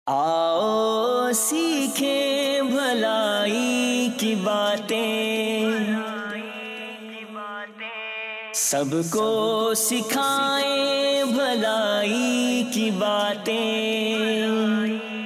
آؤ سیکھیں بھلائی کی باتیں، سب کو سکھائیں بھلائی کی باتیں۔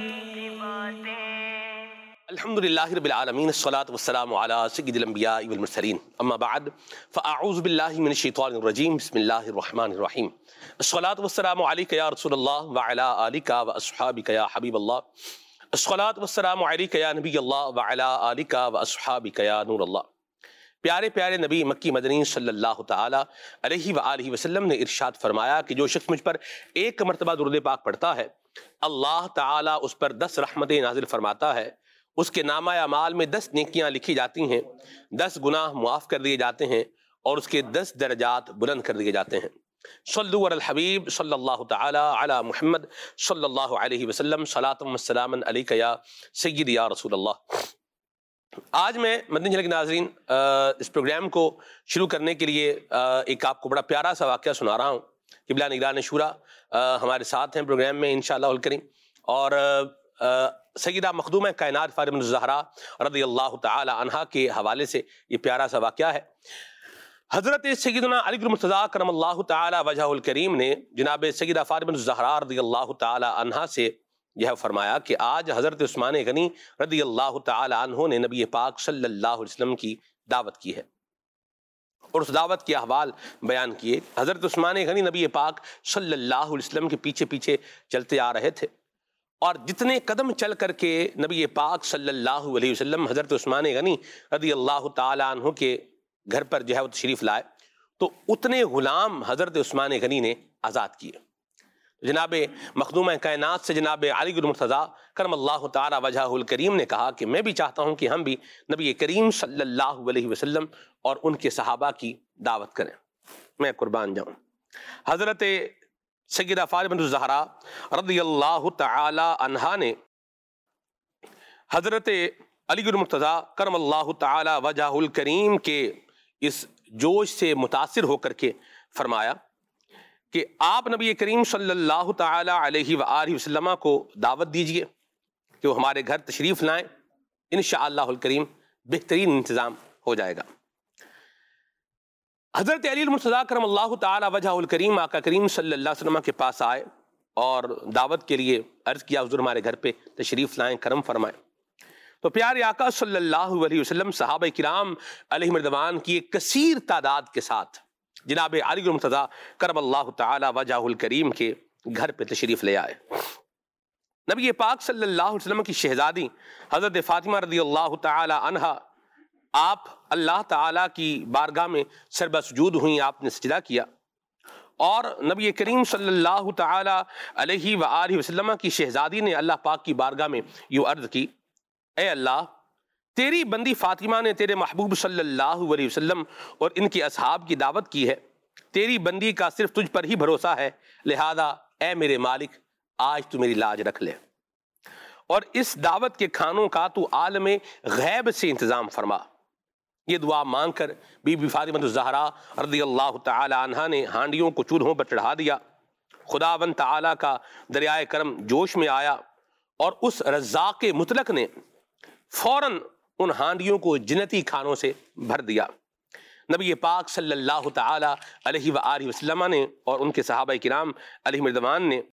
الحمدللہ رب العالمین، الصلاة والسلام علی سید الانبیاء والمرسلین، اما بعد فاعوذ باللہ من الشیطان الرجیم، بسم اللہ الرحمن الرحیم۔ الصلاة والسلام علیک یا رسول اللہ وعلی آلک واصحابک یا حبیب اللہ، الصلاة والسلام علیک یا نبی اللہ وعلی آلک واصحابک یا نور اللہ۔ پیارے پیارے نبی مکی مدنی صلی اللہ تعالی علیہ وآلہ وسلم نے ارشاد فرمایا کہ جو شخص مجھ پر ایک مرتبہ درود پاک پڑھتا ہے، اللہ تعالی اس پر 10 رحمتیں نازل فرماتا ہے، اس کے نامہ اعمال میں 10 نیکیاں لکھی جاتی ہیں، 10 گناہ معاف کر دیے جاتے ہیں، اور اس کے 10 درجات بلند کر دیے جاتے ہیں۔ صلو علی الحبیب صلی اللہ تعالی علی محمد صلی اللہ علیہ وسلم، صلاۃ و سلام علیک یا سید یا رسول اللہ۔ آج میں مدنی جھلک ناظرین اس پروگرام کو شروع کرنے کے لیے ایک آپ کو بڑا پیارا سا واقعہ سنا رہا ہوں۔ قبلہ نگران شورا ہمارے ساتھ ہیں پروگرام میں انشاءاللہ الکریم، اور سیدہ مخدومہ کائنات فاطمہ الزہرا رضی اللہ تعالی عنہا کے حوالے سے یہ پیارا سا واقعہ ہے۔ حضرت سیدنا علی المرتضیٰ کرم اللہ تعالی وجہہ الکریم نے جناب سیدہ فاطمہ الزہرا رضی اللہ تعالی عنہا سے یہ فرمایا کہ آج حضرت عثمان غنی رضی اللہ تعالی عنہ نے نبی پاک صلی اللہ علیہ وسلم کی دعوت کی ہے، اور اس دعوت کے احوال بیان کیے۔ حضرت عثمان غنی نبی پاک صلی اللہ علیہ وسلم کے پیچھے پیچھے چلتے آ رہے تھے، اور جتنے قدم چل کر کے نبی پاک صلی اللہ علیہ وسلم حضرت عثمان غنی رضی اللہ تعالی عنہ کے گھر پر جو ہے وہ تشریف لائے، تو اتنے غلام حضرت عثمان غنی نے آزاد کیے۔ جناب مخدومہ کائنات سے جناب علی المرتضیٰ کرم اللہ تعالی وجہہ الکریم نے کہا کہ میں بھی چاہتا ہوں کہ ہم بھی نبی کریم صلی اللہ علیہ وسلم اور ان کے صحابہ کی دعوت کریں، میں قربان جاؤں۔ حضرت سیدہ فاطمہ الزہرا رضی اللہ تعالی عنہا نے حضرت علی المرتضیٰ کرم اللہ تعالی وجہہ الکریم کے اس جوش سے متاثر ہو کر کے فرمایا کہ آپ نبی کریم صلی اللہ تعالی علیہ وآلہ وسلم کو دعوت دیجئے کہ وہ ہمارے گھر تشریف لائیں، انشاءاللہ الکریم بہترین انتظام ہو جائے گا۔ حضرت علی المرتضیٰ کرم اللہ تعالی وجہہ الکریم آقا کریم صلی اللہ علیہ وسلم کے پاس آئے اور دعوت کے لیے عرض کیا حضور ہمارے گھر پہ تشریف لائیں، کرم فرمائیں۔ تو پیارے آقا صلی اللہ علیہ وسلم صحابہ کرام علیہ رضوان کی ایک کثیر تعداد کے ساتھ جناب علی المرتضیٰ کرم اللہ تعالی وجہہ الکریم کے گھر پہ تشریف لے آئے۔ نبی پاک صلی اللہ علیہ وسلم کی شہزادی حضرت فاطمہ رضی اللہ تعالی عنہا آپ اللہ تعالیٰ کی بارگاہ میں سربہ سجود ہوئیں، آپ نے سجدہ کیا، اور نبی کریم صلی اللہ تعالی علیہ وآلہ وسلم کی شہزادی نے اللہ پاک کی بارگاہ میں یوں عرض کی، اے اللہ، تیری بندی فاطمہ نے تیرے محبوب صلی اللہ علیہ وسلم اور ان کے اصحاب کی دعوت کی ہے، تیری بندی کا صرف تجھ پر ہی بھروسہ ہے، لہذا اے میرے مالک آج تو میری لاج رکھ لے، اور اس دعوت کے کھانوں کا تو عالم غیب سے انتظام فرما۔ یہ دعا مانگ کر بی بی فاطمہ الزہرا رضی اللہ تعالی عنہا نے ہانڈیوں کو چولہوں پر چڑھا دیا۔ خداوند تعالیٰ کا دریائے کرم جوش میں آیا، اور اس رزاق مطلق نے فوراً ان ہانڈیوں کو جنتی کھانوں سے بھر دیا۔ نبی پاک صلی اللہ تعالی علیہ وآلہ وسلم نے اور ان کے صحابہ کرام علیہ رضوان نے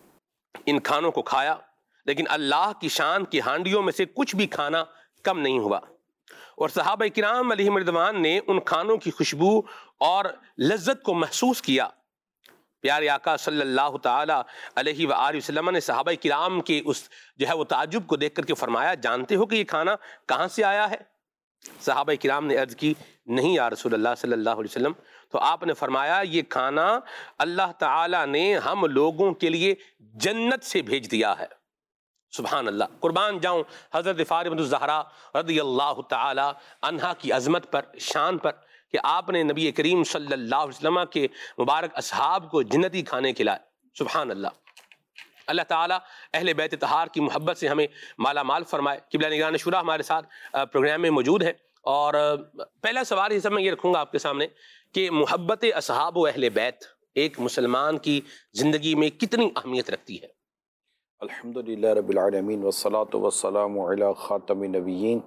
ان کھانوں کو کھایا، لیکن اللہ کی شان کی ہانڈیوں میں سے کچھ بھی کھانا کم نہیں ہوا، اور صحابہ کرام علیہ رضوان نے ان کھانوں کی خوشبو اور لذت کو محسوس کیا۔ پیارے آقا صلی اللہ تعالی علیہ وآلہ وسلم نے صحابہ کرام کے اس جو ہے وہ تعجب کو دیکھ کر کے فرمایا، جانتے ہو کہ یہ کھانا کہاں سے آیا ہے؟ صحابہ کرام نے عرض کی، نہیں یا رسول اللہ صلی اللہ علیہ وسلم۔ تو آپ نے فرمایا، یہ کھانا اللہ تعالی نے ہم لوگوں کے لیے جنت سے بھیج دیا ہے۔ سبحان اللہ، قربان جاؤں حضرت فاطمہ الزہرا رضی اللہ تعالی عنہا کی عظمت پر، شان پر، کہ آپ نے نبی کریم صلی اللہ علیہ وسلم کے مبارک اصحاب کو جنتی کھانے کھلائے۔ سبحان اللہ۔ اللہ تعالیٰ اہل بیت طہار کی محبت سے ہمیں مالا مال فرمائے۔ قبلہ نگران شورا ہمارے ساتھ پروگرام میں موجود ہے، اور پہلا سوال اس میں یہ رکھوں گا آپ کے سامنے کہ محبت اصحاب و اہل بیت ایک مسلمان کی زندگی میں کتنی اہمیت رکھتی ہے؟ الحمدللہ رب العالمین والصلاة والسلام علی خاتم النبیین۔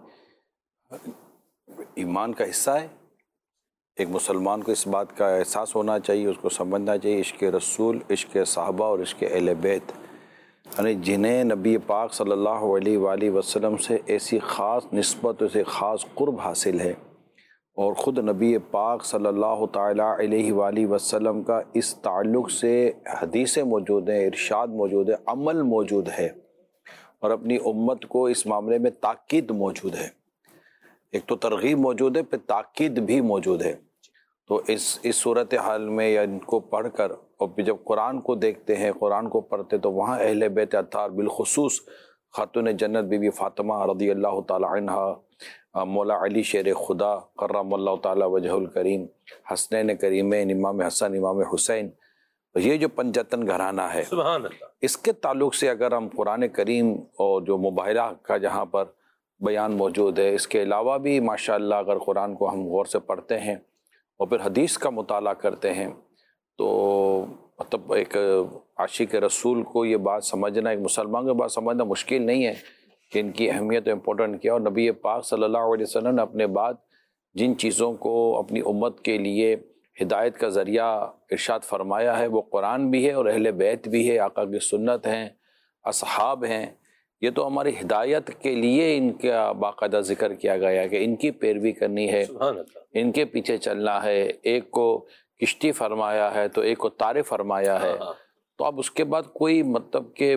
ایمان کا حصہ ہے، ایک مسلمان کو اس بات کا احساس ہونا چاہیے، اس کو سمجھنا چاہیے عشق رسول، عشق صحابہ اور عشق اہل بیت، یعنی جنہیں نبی پاک صلی اللہ علیہ وآلہ وسلم سے ایسی خاص نسبت، ایسے خاص قرب حاصل ہے، اور خود نبی پاک صلی اللہ تعالیٰ علیہ وآلہ وسلم کا اس تعلق سے حدیثیں موجود ہیں، ارشاد موجود ہے، عمل موجود ہے، اور اپنی امت کو اس معاملے میں تاکید موجود ہے۔ ایک تو ترغیب موجود ہے، پھر تاکید بھی موجود ہے۔ تو اس صورتحال میں یا ان کو پڑھ کر، اور پھر جب قرآن کو دیکھتے ہیں، قرآن کو پڑھتے تو وہاں اہل بیت اطہار، بالخصوص خاتون جنت بی بی فاطمہ رضی اللہ تعالی عنہا، مولا علی شیر خدا کرم اللہ تعالی وجہ الکریم، حسنین کریمین، امام حسن امام حسین، یہ جو پنجتن گھرانہ ہے، سبحان اللہ، اس کے تعلق سے اگر ہم قرآن کریم اور جو مباہلہ کا جہاں پر بیان موجود ہے، اس کے علاوہ بھی ماشاءاللہ اگر قرآن کو ہم غور سے پڑھتے ہیں اور پھر حدیث کا مطالعہ کرتے ہیں تو مطلب ایک عاشق رسول کو یہ بات سمجھنا، ایک مسلمان کو بات سمجھنا مشکل نہیں ہے کہ ان کی اہمیت و امپورٹنٹ کیا، اور نبی پاک صلی اللہ علیہ وسلم نے اپنے بعد جن چیزوں کو اپنی امت کے لیے ہدایت کا ذریعہ ارشاد فرمایا ہے وہ قرآن بھی ہے اور اہل بیت بھی ہے، آقا کی سنت ہیں، اصحاب ہیں، یہ تو ہماری ہدایت کے لیے ان کا باقاعدہ ذکر کیا گیا ہے کہ ان کی پیروی کرنی ہے، سبحان اللہ، ان کے پیچھے چلنا ہے۔ ایک کو کشتی فرمایا ہے تو ایک کو تارے فرمایا ہے، تو اب اس کے بعد کوئی مطلب کہ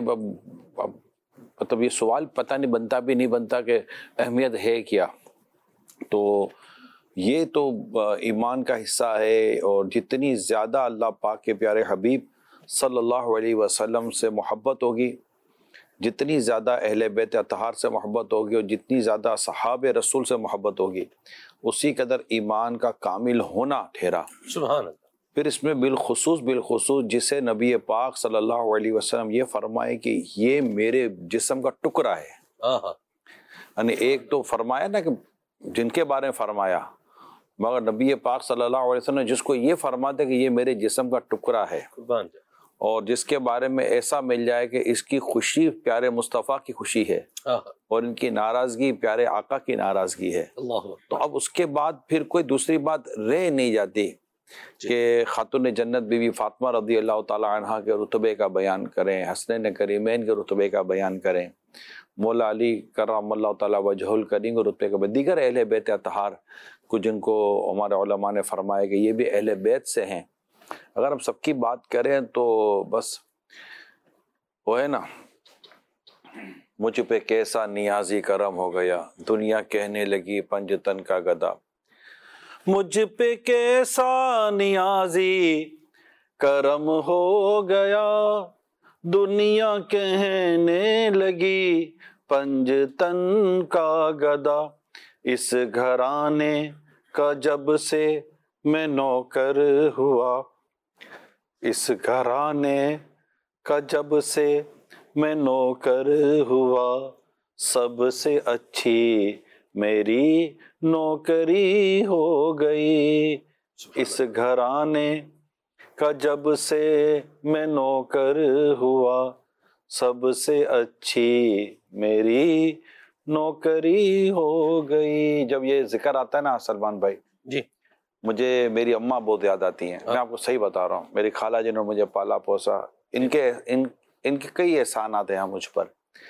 مطلب یہ سوال پتہ نہیں بنتا بھی نہیں بنتا کہ اہمیت ہے کیا۔ تو یہ تو ایمان کا حصہ ہے، اور جتنی زیادہ اللہ پاک کے پیارے حبیب صلی اللہ علیہ وسلم سے محبت ہوگی، جتنی زیادہ اہل بیت اطہار سے محبت ہوگی، اور جتنی زیادہ صحاب رسول سے محبت ہوگی، اسی قدر ایمان کا کامل ہونا ٹھہرا۔ سبحان اللہ، پھر اس میں بالخصوص جسے نبی پاک صلی اللہ علیہ وسلم یہ فرمائے کہ یہ میرے جسم کا ٹکڑا ہے، یعنی ایک تو فرمایا نا کہ جن کے بارے میں فرمایا، مگر نبی پاک صلی اللہ علیہ وسلم نے جس کو یہ فرماتے کہ یہ میرے جسم کا ٹکڑا ہے، اور جس کے بارے میں ایسا مل جائے کہ اس کی خوشی پیارے مصطفیٰ کی خوشی ہے اور ان کی ناراضگی پیارے آقا کی ناراضگی ہے، تو اب اس کے بعد پھر کوئی دوسری بات رہ نہیں جاتی کہ خاتون جنت بی بی فاطمہ رضی اللہ تعالی عنہ کے رتبے کا بیان کریں، حسنین کریمین کے رتبے کا بیان کریں، مولا علی کرم اللہ تعالی وجہ الکریم کے رتبے کا، دیگر اہل بیت اطہار کو جن کو ہمارے علماء نے فرمایا کہ یہ بھی اہل بیت سے ہیں۔ اگر ہم سب کی بات کریں تو بس وہ ہے نا، مجھ پہ کیسا نیازی کرم ہو گیا، دنیا کہنے لگی پنجتن کا گدا، مجھ پہ کیسا نیازی کرم ہو گیا، دنیا کہنے لگی پنجتن کا گدا، اس گھرانے کا جب سے میں نوکر ہوا، اس گھرانے کا جب سے میں نوکر ہوا، سب سے اچھی میری نوکری ہو گئی، اس گھرانے کا جب سے میں نوکر ہوا، سب سے اچھی میری نوکری ہو گئی۔ جب یہ ذکر آتا ہے نا سلمان بھائی جی، مجھے میری اماں بہت یاد آتی ہیں، میں آپ کو صحیح بتا رہا ہوں، میری خالہ جنہوں نے مجھے پالا پوسا، ان کے کئی احسانات ہیں مجھ پر،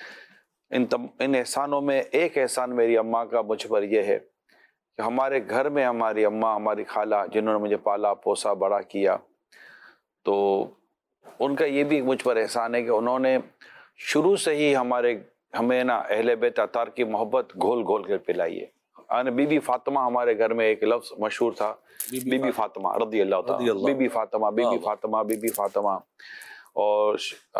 ان احسانوں میں ایک احسان میری اماں کا مجھ پر یہ ہے کہ ہمارے گھر میں ہماری اماں، ہماری خالہ جنہوں نے مجھے پالا پوسا بڑا کیا، تو ان کا یہ بھی مجھ پر احسان ہے کہ انہوں نے شروع سے ہی ہمیں نا اہل بیت اطہار کی محبت گھول گھول کر پلائی ہے۔ بی بی فاطمہ ہمارے گھر میں ایک لفظ مشہور تھا، بی بی فاطمہ رضی اللہ تعالیٰ، بی بی فاطمہ، بی بی فاطمہ، بی بی فاطمہ، اور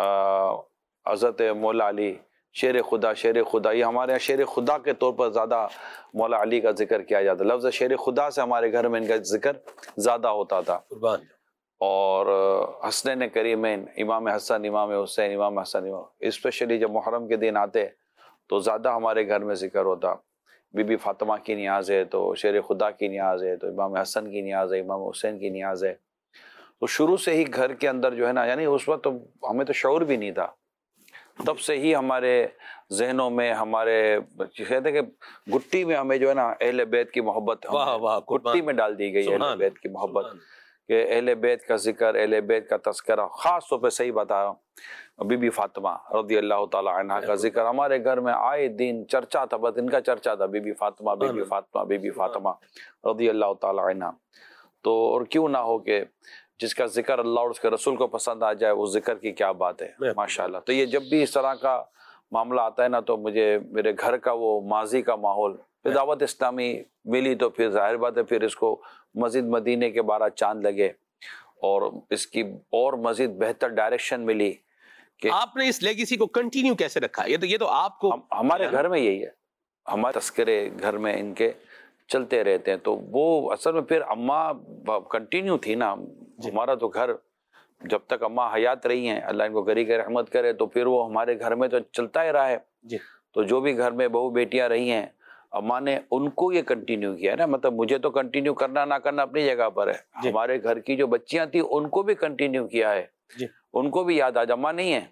حضرت مولا علی شیر خدا، شیر خدا، یہ ہمارے یہاں شیر خدا کے طور پر زیادہ مولا علی کا ذکر کیا جاتا ہے، لفظ شیر خدا سے ہمارے گھر میں ان کا ذکر زیادہ ہوتا تھا، اور حسنین کریمین، امام حسن امام حسین، امام حسن اسپیشلی جب محرم کے دن آتے تو زیادہ ہمارے گھر میں ذکر ہوتا، بی بی فاطمہ کی نیاز ہے تو شیر خدا کی نیاز ہے، تو امام حسن کی نیاز ہے، امام حسین کی نیاز ہے، تو شروع سے ہی گھر کے اندر جو ہے نا، یعنی اس وقت تو ہمیں تو شعور بھی نہیں تھا، تب سے ہی ہمارے ذہنوں میں، ہمارے کہتے ہیں کہ گٹی میں ہمیں جو ہے نا اہل بیت کی محبت گٹی میں ڈال دی گئی ہے، اہل بیت کی محبت، کہ اہل بیت کا ذکر، اہل بیت کا تذکرہ، خاص طور پہ صحیح بتا رہا ہوں، بی بی فاطمہ رضی اللہ تعالی عنہ کا ذکر ہمارے گھر میں آئے دن چرچا تھا، بس ان کا چرچا تھا، بی بی فاطمہ، بی بی فاطمہ، بی بی فاطمہ رضی اللہ تعالی عنہ۔ تو اور کیوں نہ ہو کہ جس کا ذکر اللہ اور اس کے رسول کو پسند آ جائے، اس ذکر کی کیا بات ہے، ماشاءاللہ۔ تو یہ جب بھی اس طرح کا معاملہ آتا ہے نا، تو مجھے میرے گھر کا وہ ماضی کا ماحول، پھر دعوت اسلامی ملی تو پھر ظاہر بات ہے پھر اس کو مزید مدینے کے 12 چاند لگے اور اس کی اور مزید بہتر ڈائریکشن ملی۔ کہ آپ نے اس لیگیسی کو کنٹینیو کیسے رکھا؟ یہ تو آپ کو ہمارے گھر میں یہی ہے، ہمارے تذکرے گھر میں ان کے چلتے رہتے ہیں۔ تو وہ اصل میں پھر اماں کنٹینیو تھی نا، ہمارا تو گھر جب تک اماں حیات رہی ہیں، اللہ ان کو گری کے رحمت کرے، تو پھر وہ ہمارے گھر میں تو چلتا ہی رہا ہے۔ تو جو بھی گھر میں بہو بیٹیاں رہی ہیں، اماں نے ان کو یہ کنٹینیو کیا ہے نا، مطلب مجھے تو کنٹینیو کرنا نہ کرنا اپنی جگہ پر ہے، ہمارے گھر کی جو بچیاں تھیں ان کو بھی کنٹینیو کیا ہے، ان کو بھی یاد آج اماں نہیں ہے،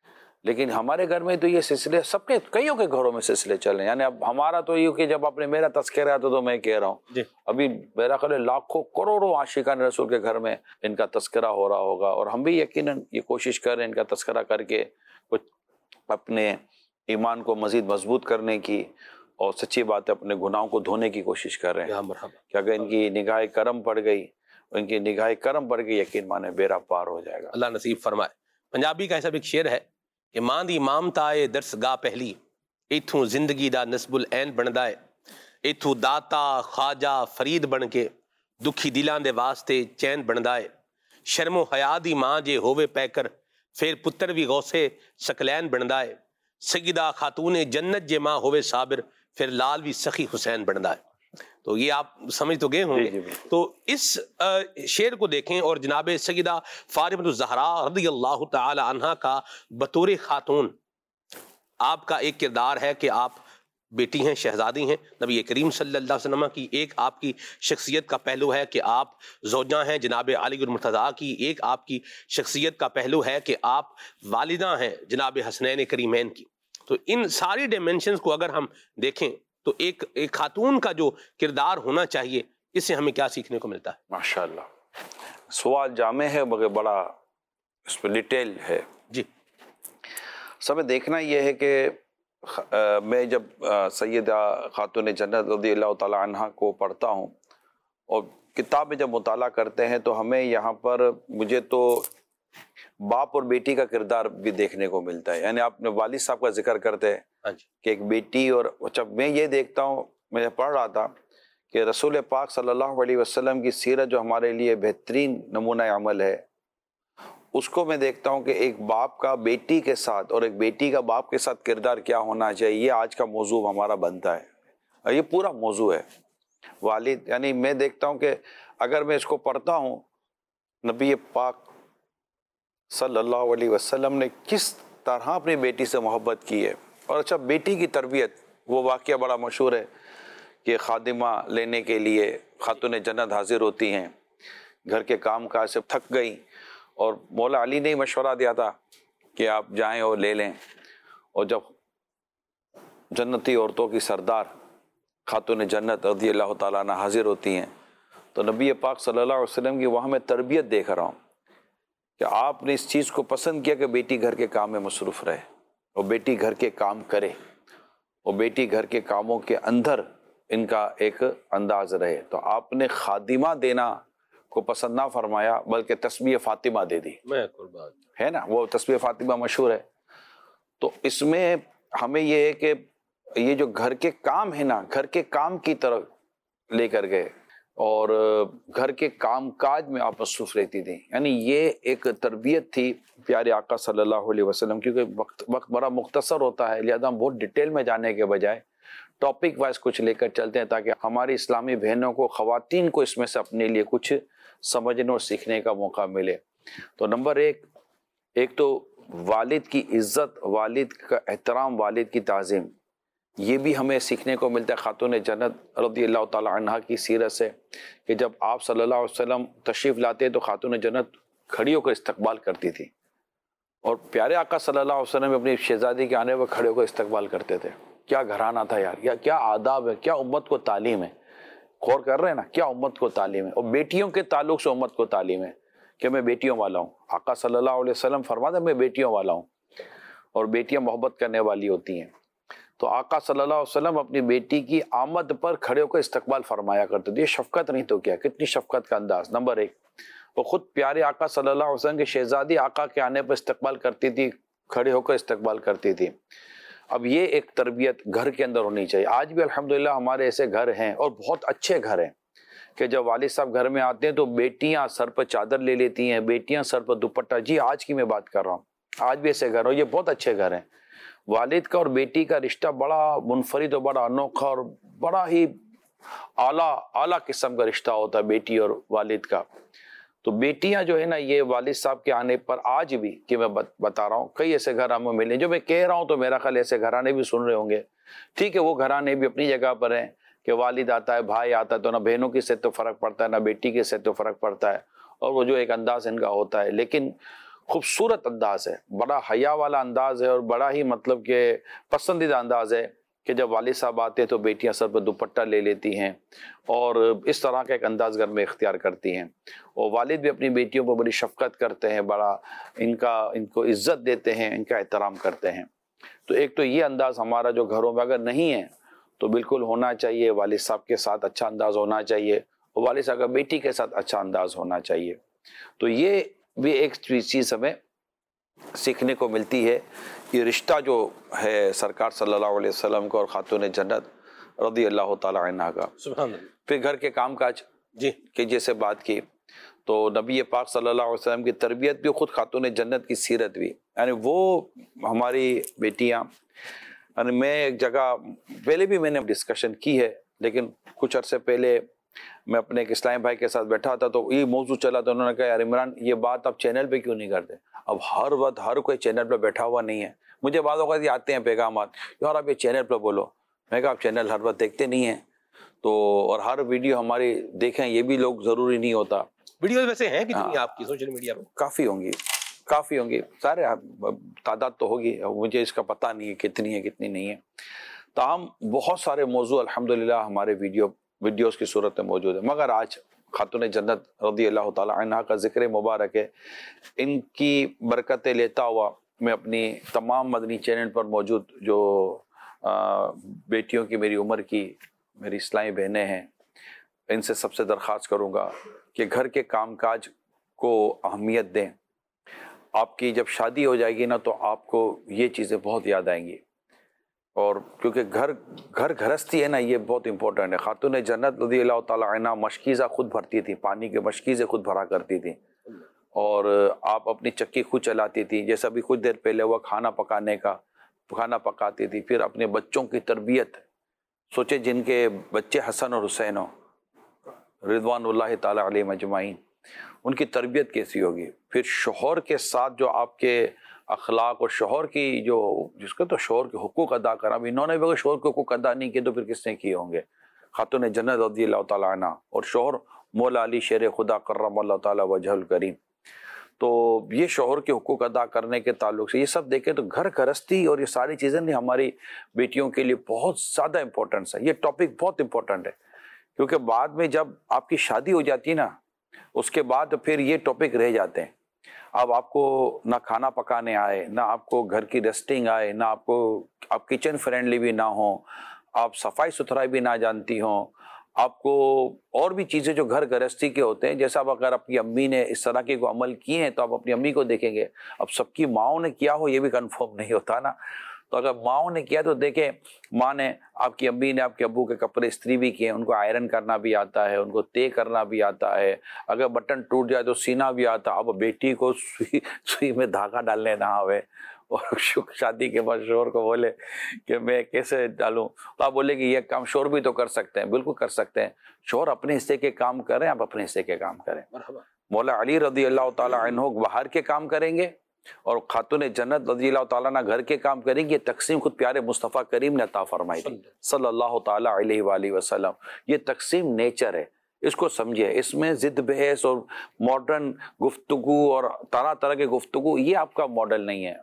لیکن ہمارے گھر میں تو یہ سلسلے سب کے کئیوں کے گھروں میں سلسلے چل رہے ہیں۔ یعنی اب ہمارا تو یہ کہ جب آپ نے میرا تذکرہ آتا تو میں کہہ رہا ہوں، ابھی میرا خیال ہے لاکھوں کروڑوں عاشقان رسول کے گھر میں ان کا تذکرہ ہو رہا ہوگا، اور ہم بھی یقیناً یہ کوشش کر رہے ہیں ان کا تذکرہ کر کے کچھ اپنے ایمان کو مزید مضبوط کرنے کی، اور سچی بات ہے اپنے گناہوں کو دھونے کی کوشش کر رہے ہیں کہ اگر ان کی نگاہ کرم پڑ گئی، ان کی نگاہ کرم پڑ گئی، یقین مانے بیڑا پار ہو جائے گا۔ اللہ نصیب فرمائے۔ پنجابی کا ایسا بھی ایک شعر ہے کہ ماں دی مامتا اے درس گاہ پہلی، ایتھوں زندگی دا نسب العین بندا ہے، ایتھوں داتا خواجہ فرید بن کے دکھی دلاں دے واسطے چین بندا ہے، شرم و حیا دی ماں جے ہووے پیکر، پھر پتر بھی غوثے ثقلین بندا ہے، سیدہ خاتون جنت جے ماں ہووے صابر، پھر لال بھی سخی حسین بندا ہے۔ تو یہ آپ سمجھ تو گئے ہوں گے۔ تو اس شعر کو دیکھیں، اور جناب سیدہ فاطمہ الزہراء رضی اللہ تعالی عنہا کا بطور خاتون آپ کا ایک کردار ہے کہ آپ بیٹی ہیں، شہزادی ہیں نبی کریم صلی اللہ علیہ وسلم کی۔ ایک آپ کی شخصیت کا پہلو ہے کہ آپ زوجہ ہیں جناب علی المرتضیٰ کی، ایک آپ کی شخصیت کا پہلو ہے کہ آپ والدہ ہیں جناب حسنین کریمین کی۔ تو ان ساری ڈائمینشنز کو اگر ہم دیکھیں تو ایک خاتون کا جو کردار ہونا چاہیے، اس سے ہمیں کیا سیکھنے کو ملتا ہے؟ ماشاءاللہ، سوال جامع ہے مگر بڑا اس پہ ڈیٹیل ہے۔ جی، سب دیکھنا یہ ہے کہ میں جب سیدہ خاتون جنت رضی اللہ تعالی عنہ کو پڑھتا ہوں اور کتاب میں جب مطالعہ کرتے ہیں، تو ہمیں یہاں پر مجھے تو باپ اور بیٹی کا کردار بھی دیکھنے کو ملتا ہے۔ یعنی آپ نے والد صاحب کا ذکر کرتے ہیں کہ ایک بیٹی، اور جب میں یہ دیکھتا ہوں، میں پڑھ رہا تھا کہ رسول پاک صلی اللہ علیہ وسلم کی سیرت جو ہمارے لیے بہترین نمونہ عمل ہے، اس کو میں دیکھتا ہوں کہ ایک باپ کا بیٹی کے ساتھ اور ایک بیٹی کا باپ کے ساتھ کردار کیا ہونا چاہیے، یہ آج کا موضوع ہمارا بنتا ہے، اور یہ پورا موضوع ہے والد۔ یعنی میں دیکھتا ہوں کہ اگر میں اس کو پڑھتا ہوں، نبی پاک صلی اللہ علیہ وسلم نے کس طرح اپنی بیٹی سے محبت کی ہے۔ اور اچھا، بیٹی کی تربیت، وہ واقعہ بڑا مشہور ہے کہ خادمہ لینے کے لیے خاتون جنت حاضر ہوتی ہیں، گھر کے کام کاج سے تھک گئی، اور مولا علی نے مشورہ دیا تھا کہ آپ جائیں اور لے لیں۔ اور جب جنتی عورتوں کی سردار خاتون جنت رضی اللہ تعالیٰ عنہ حاضر ہوتی ہیں، تو نبی پاک صلی اللہ علیہ وسلم کی وہاں میں تربیت دیکھ رہا ہوں کہ آپ نے اس چیز کو پسند کیا کہ بیٹی گھر کے کام میں مصروف رہے، اور بیٹی گھر کے کام کرے، اور بیٹی گھر کے کاموں کے اندر ان کا ایک انداز رہے۔ تو آپ نے خادمہ دینا کو پسند نہ فرمایا، بلکہ تسبیح فاطمہ دے دی، ہے نا، وہ تسبیح فاطمہ مشہور ہے۔ تو اس میں ہمیں یہ ہے کہ یہ جو گھر کے کام ہے نا، گھر کے کام کی طرف لے کر گئے، اور گھر کے کام کاج میں آپ مصروف رہتی تھی۔ یعنی یہ ایک تربیت تھی پیارے آقا صلی اللہ علیہ وسلم، کیونکہ وقت بڑا مختصر ہوتا ہے، لہذا ہم بہت ڈیٹیل میں جانے کے بجائے ٹاپک وائز کچھ لے کر چلتے ہیں، تاکہ ہماری اسلامی بہنوں کو، خواتین کو اس میں سے اپنے لیے کچھ سمجھنے اور سیکھنے کا موقع ملے۔ تو نمبر ایک تو والد کی عزت، والد کا احترام، والد کی تعظیم، یہ بھی ہمیں سیکھنے کو ملتا ہے خاتون جنت رضی اللہ تعالی عنہ کی سیرت سے، کہ جب آپ صلی اللہ علیہ وسلم تشریف لاتے تو خاتون جنت کھڑی ہو کر استقبال کرتی تھی، اور پیارے آقا صلی اللہ علیہ وسلم اپنی شہزادی کے آنے پر کھڑے ہو کر استقبال کرتے تھے. کیا گھرانہ تھا یار, یا کیا آداب ہے, کیا امت کو تعلیم ہے. غور کر رہے ہیں نا, کیا امت کو تعلیم ہے. اور بیٹیوں کے تعلق سے امت کو تعلیم ہے کہ میں بیٹیوں والا ہوں. آقا صلی اللہ علیہ وسلم فرماتے ہیں میں بیٹیوں والا ہوں, اور بیٹیاں محبت کرنے والی ہوتی ہیں. تو آقا صلی اللہ علیہ وسلم اپنی بیٹی کی آمد پر کھڑے ہو کر استقبال فرمایا کرتے تھے. یہ شفقت نہیں تو کیا, کتنی شفقت کا انداز. نمبر ایک, وہ خود پیارے آقا صلی اللہ علیہ وسلم کے شہزادی آقا کے آنے پر استقبال کرتی تھی, کھڑے ہو کر استقبال کرتی تھی. اب یہ ایک تربیت گھر کے اندر ہونی چاہیے. آج بھی الحمدللہ ہمارے ایسے گھر ہیں, اور بہت اچھے گھر ہیں, کہ جب والد صاحب گھر میں آتے ہیں تو بیٹیاں سر پر چادر لے لیتی ہیں, بیٹیاں سر پر دوپٹہ. جی آج کی میں بات کر رہا ہوں, آج بھی ایسے گھر ہو, یہ بہت اچھے گھر ہیں. والد کا اور بیٹی کا رشتہ بڑا منفرد اور بڑا انوکھا اور بڑا ہی اعلیٰ قسم کا رشتہ ہوتا ہے بیٹی اور والد کا. تو بیٹیاں جو ہے نا, یہ والد صاحب کے آنے پر آج بھی, کہ میں بتا رہا ہوں, کئی ایسے گھر ہمیں ملے. جو میں کہہ رہا ہوں تو میرا خیال ایسے گھرانے بھی سن رہے ہوں گے. ٹھیک ہے, وہ گھرانے بھی اپنی جگہ پر ہیں کہ والد آتا ہے, بھائی آتا ہے, تو نہ بہنوں کی صحت تو فرق پڑتا ہے, نہ بیٹی کی صحت تو فرق پڑتا ہے, اور وہ جو ایک انداز ان کا ہوتا ہے, لیکن خوبصورت انداز ہے, بڑا حیا والا انداز ہے, اور بڑا ہی مطلب کہ پسندیدہ انداز ہے کہ جب والد صاحب آتے ہیں تو بیٹیاں سر پر دوپٹہ لے لیتی ہیں, اور اس طرح کا ایک انداز گھر میں اختیار کرتی ہیں. اور والد بھی اپنی بیٹیوں پر بڑی شفقت کرتے ہیں, بڑا ان کو عزت دیتے ہیں, ان کا احترام کرتے ہیں. تو ایک تو یہ انداز ہمارا جو گھروں میں اگر نہیں ہے تو بالکل ہونا چاہیے. والد صاحب کے ساتھ اچھا انداز ہونا چاہیے, اور والد صاحب کا بیٹی کے ساتھ اچھا انداز ہونا چاہیے. تو یہ بھی ایک چیز ہمیں سیکھنے کو ملتی ہے. یہ رشتہ جو ہے سرکار صلی اللہ علیہ وسلم کا اور خاتون جنت رضی اللہ تعالی عنہ کا. سبحان اللہ. پھر گھر کے کام کاج جی کہ جیسے بات کی, تو نبی پاک صلی اللہ علیہ وسلم کی تربیت بھی, خود خاتون جنت کی سیرت بھی, یعنی وہ ہماری بیٹیاں, یعنی میں ایک جگہ پہلے بھی میں نے ڈسکشن کی ہے, لیکن کچھ عرصے پہلے میں اپنے ایک اسلامی بھائی کے ساتھ بیٹھا تھا, تو یہ موضوع چلا, تو انہوں نے کہا یار عمران یہ بات آپ چینل پہ کیوں نہیں کرتے. اب ہر وقت ہر کوئی چینل پہ بیٹھا ہوا نہیں ہے. مجھے بعض اوقات یہ آتے ہیں پیغامات, یار آپ یہ چینل پہ بولو. میں کہا آپ چینل ہر وقت دیکھتے نہیں ہیں, تو اور ہر ویڈیو ہماری دیکھیں یہ بھی لوگ ضروری نہیں ہوتا. ویڈیوز ویسے ہیں کتنی آپ کی سوشل میڈیا پہ؟ کافی ہوں گی سارے, تعداد تو ہوگی, مجھے اس کا پتہ نہیں ہے کتنی ہے کتنی نہیں ہے. تاہم بہت سارے موضوع الحمدللہ ہمارے ویڈیوز کی صورت میں موجود ہے. مگر آج خاتون جنت رضی اللہ تعالی عنہ کا ذکر مبارک ہے. ان کی برکتیں لیتا ہوا میں اپنی تمام مدنی چینل پر موجود جو بیٹیوں کی میری عمر کی میری اسلامی بہنیں ہیں, ان سے سب سے درخواست کروں گا کہ گھر کے کام کاج کو اہمیت دیں. آپ کی جب شادی ہو جائے گی نا تو آپ کو یہ چیزیں بہت یاد آئیں گی, اور کیونکہ گھر گھرستی ہے نا, یہ بہت امپورٹنٹ ہے. خاتون جنت رضی اللہ تعالی عنہ مشکیزہ خود بھرتی تھی, پانی کے مشکیزیں خود بھرا کرتی تھی, اور آپ اپنی چکی خود چلاتی تھی. جیسا بھی کچھ دیر پہلے ہوا کھانا پکاتی تھی. پھر اپنے بچوں کی تربیت, سوچے جن کے بچے حسن اور حسین ہو رضوان اللہ تعالی علیہم اجمعین, ان کی تربیت کیسی ہوگی. پھر شوہر کے ساتھ جو آپ کے اخلاق اور شوہر کی جو جس کا تو شوہر کے حقوق ادا کرنا, اب انہوں نے بھی شوہر کے حقوق ادا نہیں کیے تو پھر کس نے کیے ہوں گے. خاتون جنت رضی اللہ تعالیٰ عنہ اور شوہر مولا علی شیر خدا کرم اللہ تعالیٰ وجہ الکریم. تو یہ شوہر کے حقوق ادا کرنے کے تعلق سے یہ سب دیکھیں تو گھر گھرستی اور یہ ساری چیزیں نہیں ہماری بیٹیوں کے لیے بہت زیادہ امپورٹنس ہے. یہ ٹاپک بہت امپورٹنٹ ہے, کیونکہ بعد میں جب آپ کی شادی ہو جاتی ہے نا, اس کے بعد پھر یہ ٹاپک رہ جاتے ہیں. اب آپ کو نہ کھانا پکانے آئے, نہ آپ کو گھر کی ڈسٹنگ آئے, نہ آپ کچن فرینڈلی بھی نہ ہوں, آپ صفائی ستھرائی بھی نہ جانتی ہوں, آپ کو اور بھی چیزیں جو گھر گرہستی کے ہوتے ہیں, جیسا اب اگر آپ کی امی نے اس طرح کے کو عمل کیے ہیں تو آپ اپنی امی کو دیکھیں گے. اب سب کی ماؤں نے کیا ہو یہ بھی کنفرم نہیں ہوتا نا, تو اگر ماؤں نے کیا تو دیکھیں ماں نے, آپ کی امی نے آپ کے ابو کے کپڑے استری بھی کیے, ان کو آئرن کرنا بھی آتا ہے, ان کو طے کرنا بھی آتا ہے, اگر بٹن ٹوٹ جائے تو سینا بھی آتا. اب بیٹی کو سوئی میں دھاگا ڈالنے نہ آوے, اور شادی کے بعد شوہر کو بولے کہ میں کیسے ڈالوں, تو آپ بولے کہ یہ کام شوہر بھی تو کر سکتے ہیں. بالکل کر سکتے ہیں, شوہر اپنے حصے کے کام کریں, آپ اپنے حصے کے کام کریں. مولا علی رضی اللہ تعالیٰ عنہ باہر کے کام کریں گے, اور خاتون جنت رضی اللہ تعالیٰ عنہ گھر کے کام کریں گے. یہ تقسیم خود پیارے مصطفیٰ کریم نے عطا فرمائی تھی صلی اللہ تعالیٰ علیہ وآلہ وسلم. یہ تقسیم نیچر ہے اس کو سمجھے. اس میں ضد بحث اور ماڈرن گفتگو اور طرح طرح کے گفتگو یہ آپ کا ماڈل نہیں ہے.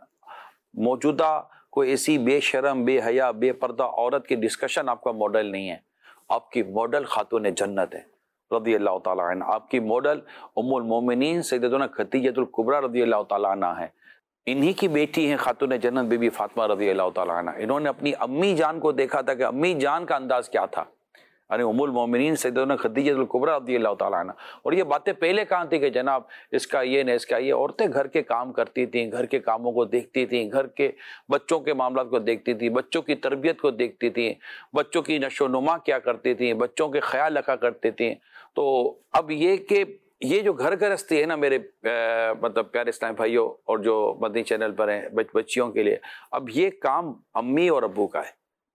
موجودہ کوئی ایسی بے شرم بے حیا بے پردہ عورت کی ڈسکشن آپ کا ماڈل نہیں ہے. آپ کی ماڈل خاتون جنت ہے رضی اللہ تعالیٰ عنہ. آپ کی ماڈل ام المومنین سیدتنا خدیجہ الکبریٰ رضی اللہ تعالیٰ عنہ ہے. انہی کی بیٹی ہیں خاتون جنت بی بی فاطمہ رضی اللہ تعالیٰ عنہ. انہوں نے اپنی امی جان کو دیکھا تھا کہ امی جان کا انداز کیا تھا. یعنی ام المومنین سیدتنا خدیجہ الکبریٰ رضی اللہ تعالیٰ عنہ. اور یہ باتیں پہلے کہاں تھی کہ جناب اس کا یہ نہ اس کا یہ. عورتیں گھر کے کام کرتی تھیں, گھر کے کاموں کو دیکھتی تھیں, گھر کے بچوں کے معاملات کو دیکھتی تھیں, بچوں کی تربیت کو دیکھتی تھیں, بچوں کی نشو و نما کیا کرتی تھیں, بچوں کے خیال رکھا کرتی تھیں. تو اب یہ کہ یہ جو گھر گرہستی ہے نا میرے مطلب پیارے اسلام بھائیوں اور جو مدنی چینل پر ہیں بچیوں کے لیے, اب یہ کام امی اور ابو کا ہے.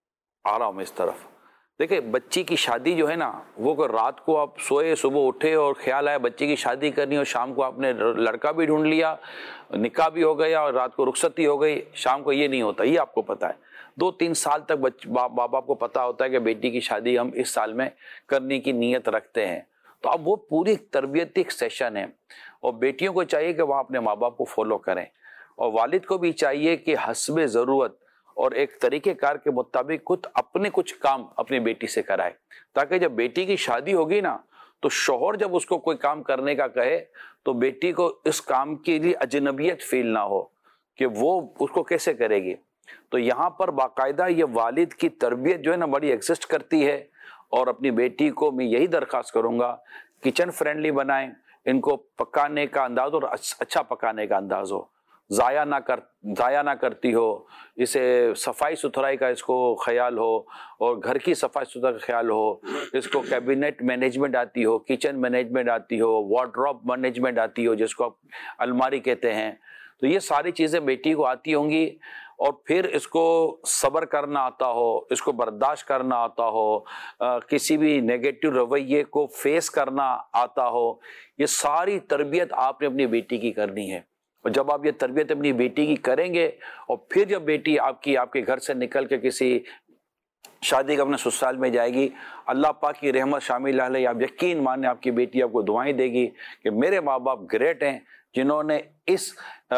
آ رہا ہوں میں اس طرف. دیکھیں بچی کی شادی جو ہے نا وہ رات کو آپ سوئے صبح اٹھے اور خیال آیا بچی کی شادی کرنی اور شام کو آپ نے لڑکا بھی ڈھونڈ لیا, نکاح بھی ہو گیا اور رات کو رخصتی ہو گئی, شام کو یہ نہیں ہوتا. یہ آپ کو پتا ہے 2-3 سال تک ماں باپ کو پتا ہوتا ہے کہ بیٹی کی شادی ہم اس سال میں کرنے کی نیت رکھتے ہیں. تو اب وہ پوری تربیتی ایک سیشن ہے اور بیٹیوں کو چاہیے کہ وہ اپنے ماں باپ کو فالو کریں اور والد کو بھی چاہیے کہ حسب ضرورت اور ایک طریقہ کار کے مطابق خود اپنے کچھ کام اپنی بیٹی سے کرائے, تاکہ جب بیٹی کی شادی ہوگی نا تو شوہر جب اس کو کوئی کام کرنے کا کہے تو بیٹی کو اس کام کے لیے اجنبیت فیل نہ ہو کہ وہ اس کو کیسے کرے گی. تو یہاں پر باقاعدہ یہ والد کی تربیت جو ہے نا بڑی ایگزسٹ کرتی ہے. اور اپنی بیٹی کو میں یہی درخواست کروں گا کچن فرینڈلی بنائیں, ان کو پکانے کا انداز اور اچھا پکانے کا انداز ہو, ضائع نہ کرتی ہو, اسے صفائی ستھرائی کا اس کو خیال ہو اور گھر کی صفائی ستھرائی کا خیال ہو, اس کو کیبنٹ مینجمنٹ آتی ہو, کچن مینجمنٹ آتی ہو, وارڈروب مینجمنٹ آتی ہو جس کو آپ الماری کہتے ہیں. تو یہ ساری چیزیں بیٹی کو آتی ہوں گی اور پھر اس کو صبر کرنا آتا ہو, اس کو برداشت کرنا آتا ہو, کسی بھی نیگیٹو رویے کو فیس کرنا آتا ہو. یہ ساری تربیت آپ نے اپنی بیٹی کی کرنی ہے. اور جب آپ یہ تربیت اپنی بیٹی کی کریں گے اور پھر جب بیٹی آپ کے گھر سے نکل کے کسی شادی کا اپنے سسرال میں جائے گی, اللہ پاک کی رحمت شامل علیہ, آپ یقین مانیں آپ کی بیٹی آپ کو دعائیں دے گی کہ میرے ماں باپ گریٹ ہیں جنہوں نے اس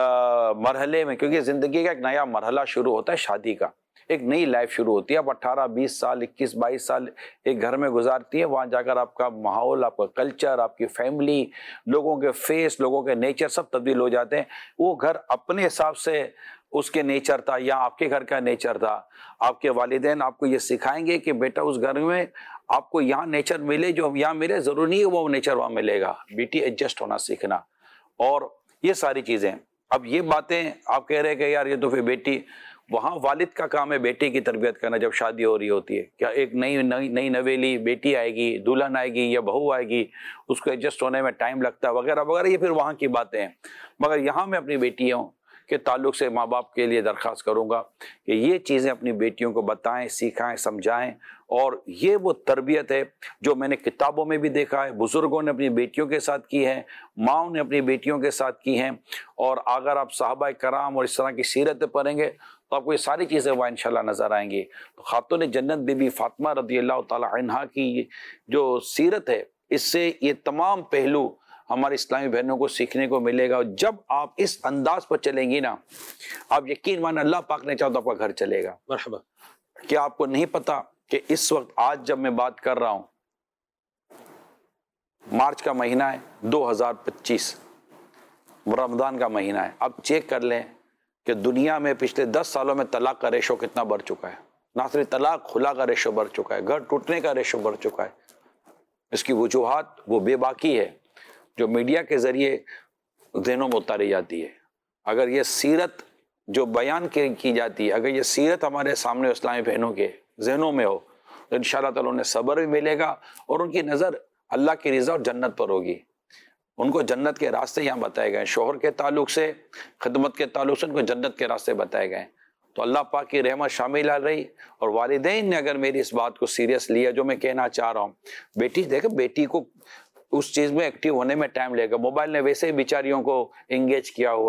مرحلے میں, کیونکہ زندگی کا ایک نیا مرحلہ شروع ہوتا ہے شادی کا, ایک نئی لائف شروع ہوتی ہے. آپ 18-20 سال 21-22 سال ایک گھر میں گزارتی ہیں, وہاں جا کر آپ کا ماحول, آپ کا کلچر, آپ کی فیملی, لوگوں کے فیس, لوگوں کے نیچر سب تبدیل ہو جاتے ہیں. وہ گھر اپنے حساب سے اس کے نیچر تھا یا آپ کے گھر کا نیچر تھا. آپ کے والدین آپ کو یہ سکھائیں گے کہ بیٹا اس گھر میں آپ کو یہاں نیچر ملے جو یہاں ملے, ضروری نہیں ہے وہ نیچر وہاں ملے گا. بیٹی ایڈجسٹ ہونا سیکھنا اور یہ ساری چیزیں. اب یہ باتیں آپ کہہ رہے ہیں کہ یار یہ تو پھر بیٹی, وہاں والد کا کام ہے بیٹی کی تربیت کرنا. جب شادی ہو رہی ہوتی ہے, کیا ایک نئی نویلی بیٹی آئے گی, دلہن آئے گی یا بہو آئے گی, اس کو ایڈجسٹ ہونے میں ٹائم لگتا ہے وغیرہ وغیرہ, یہ پھر وہاں کی باتیں ہیں. مگر یہاں میں اپنی بیٹیوں کے تعلق سے ماں باپ کے لیے درخواست کروں گا کہ یہ چیزیں اپنی بیٹیوں کو بتائیں, سکھائیں, سمجھائیں. اور یہ وہ تربیت ہے جو میں نے کتابوں میں بھی دیکھا ہے, بزرگوں نے اپنی بیٹیوں کے ساتھ کی ہے, ماؤں نے اپنی بیٹیوں کے ساتھ کی ہیں. اور اگر آپ صحابہ کرام اور اس طرح کی سیرتیں پڑھیں گے تو آپ کو یہ ساری چیزیں وہاں انشاءاللہ نظر آئیں گی. تو خاتون جنت بی بی فاطمہ رضی اللہ تعالی عنہا کی جو سیرت ہے, اس سے یہ تمام پہلو ہمارے اسلامی بہنوں کو سیکھنے کو ملے گا. اور جب آپ اس انداز پر چلیں گی نا, آپ یقین مانیں اللہ پاک نے چاہا تو آپ کا گھر چلے گا. مرحبا. کیا آپ کو نہیں پتا کہ اس وقت آج جب میں بات کر رہا ہوں, مارچ کا مہینہ ہے 2025, رمضان کا مہینہ ہے. اب چیک کر لیں کہ دنیا میں پچھلے 10 سالوں میں طلاق کا ریشو کتنا بڑھ چکا ہے. نہ صرف طلاق, خلا کا ریشو بڑھ چکا ہے, گھر ٹوٹنے کا ریشو بڑھ چکا ہے. اس کی وجوہات وہ بے باکی ہے جو میڈیا کے ذریعے ذہنوں میں اتاری جاتی ہے. اگر یہ سیرت جو بیان کی جاتی ہے, اگر یہ سیرت ہمارے سامنے اسلامی بہنوں کے ذہنوں میں ہو تو انشاءاللہ تعالیٰ انہیں صبر بھی ملے گا اور ان کی نظر اللہ کی رضا اور جنت پر ہوگی. ان کو جنت کے راستے یہاں بتائے گئے, شوہر کے تعلق سے, خدمت کے تعلق سے ان کو جنت کے راستے بتائے گئے. تو اللہ پاک کی رحمت شامل آ رہی. اور والدین نے اگر میری اس بات کو سیریس لیا جو میں کہنا چاہ رہا ہوں, بیٹی دیکھیں بیٹی کو اس چیز میں ایکٹیو ہونے میں ٹائم لے گا. موبائل نے ویسے ہی بیچاریوں کو انگیج کیا ہوا ہے.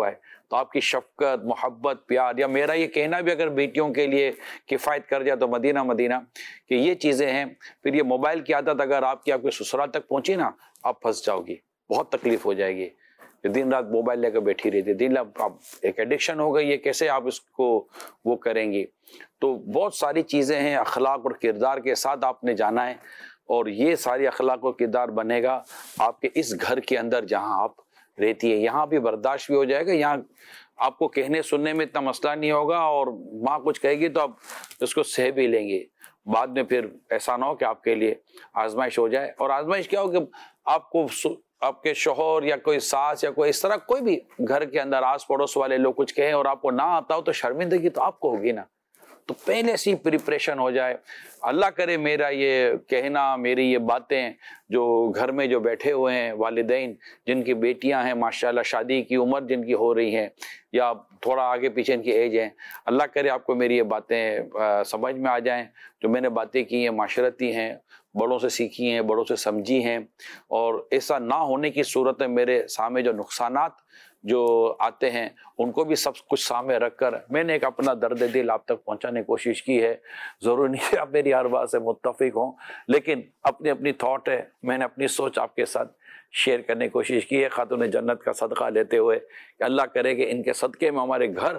تو آپ کی شفقت، محبت، پیار، یا میرا یہ کہنا بھی اگر بیٹیوں کے لیے کفایت کر جائے تو مدینہ مدینہ کہ یہ چیزیں ہیں. پھر یہ موبائل کی عادت اگر آپ کے سسرال تک پہنچی نا، آپ پھنس جاؤ گی، بہت تکلیف ہو جائے گی. دن رات موبائل لے کر بیٹھی رہتی، دن رات ایک ایڈکشن ہو گئی ہے، کیسے آپ اس کو وہ کریں گی. تو بہت ساری چیزیں ہیں، اخلاق اور کردار کے ساتھ آپ نے جانا ہے، اور یہ ساری اخلاق اور کردار بنے گا آپ کے اس گھر کے اندر جہاں آپ رہتی ہے. یہاں بھی برداشت بھی ہو جائے گا، یہاں آپ کو کہنے سننے میں اتنا مسئلہ نہیں ہوگا، اور ماں کچھ کہے گی تو آپ اس کو سہ بھی لیں گے. بعد میں پھر ایسا نہ ہو کہ آپ کے لیے آزمائش ہو جائے. اور آزمائش کیا ہو کہ آپ کو آپ کے شوہر یا کوئی ساس یا کوئی اس طرح کوئی بھی گھر کے اندر آس پڑوس والے لوگ کچھ کہیں اور آپ کو نہ آتا ہو تو شرمندگی تو آپ کو ہوگی نا. تو پہلے سے ہی پریپریشن ہو جائے. اللہ کرے میرا یہ کہنا، میری یہ باتیں جو گھر میں جو بیٹھے ہوئے ہیں والدین جن کی بیٹیاں ہیں ماشاءاللہ، شادی کی عمر جن کی ہو رہی ہیں یا تھوڑا آگے پیچھے ان کی ایج ہے، اللہ کرے آپ کو میری یہ باتیں سمجھ میں آ جائیں. جو میں نے باتیں کی ہیں معاشرتی ہیں، بڑوں سے سیکھی ہیں، بڑوں سے سمجھی ہیں، اور ایسا نہ ہونے کی صورت میں میرے سامنے جو نقصانات جو آتے ہیں ان کو بھی سب کچھ سامنے رکھ کر میں نے ایک اپنا درد دل آپ تک پہنچانے کی کوشش کی ہے. ضرور نہیں کہ آپ میری ہر بات سے متفق ہوں، لیکن اپنی اپنی تھاٹ ہے، میں نے اپنی سوچ آپ کے ساتھ شیئر کرنے کی کوشش کی ہے. خاتون جنت کا صدقہ لیتے ہوئے کہ اللہ کرے کہ ان کے صدقے میں ہمارے گھر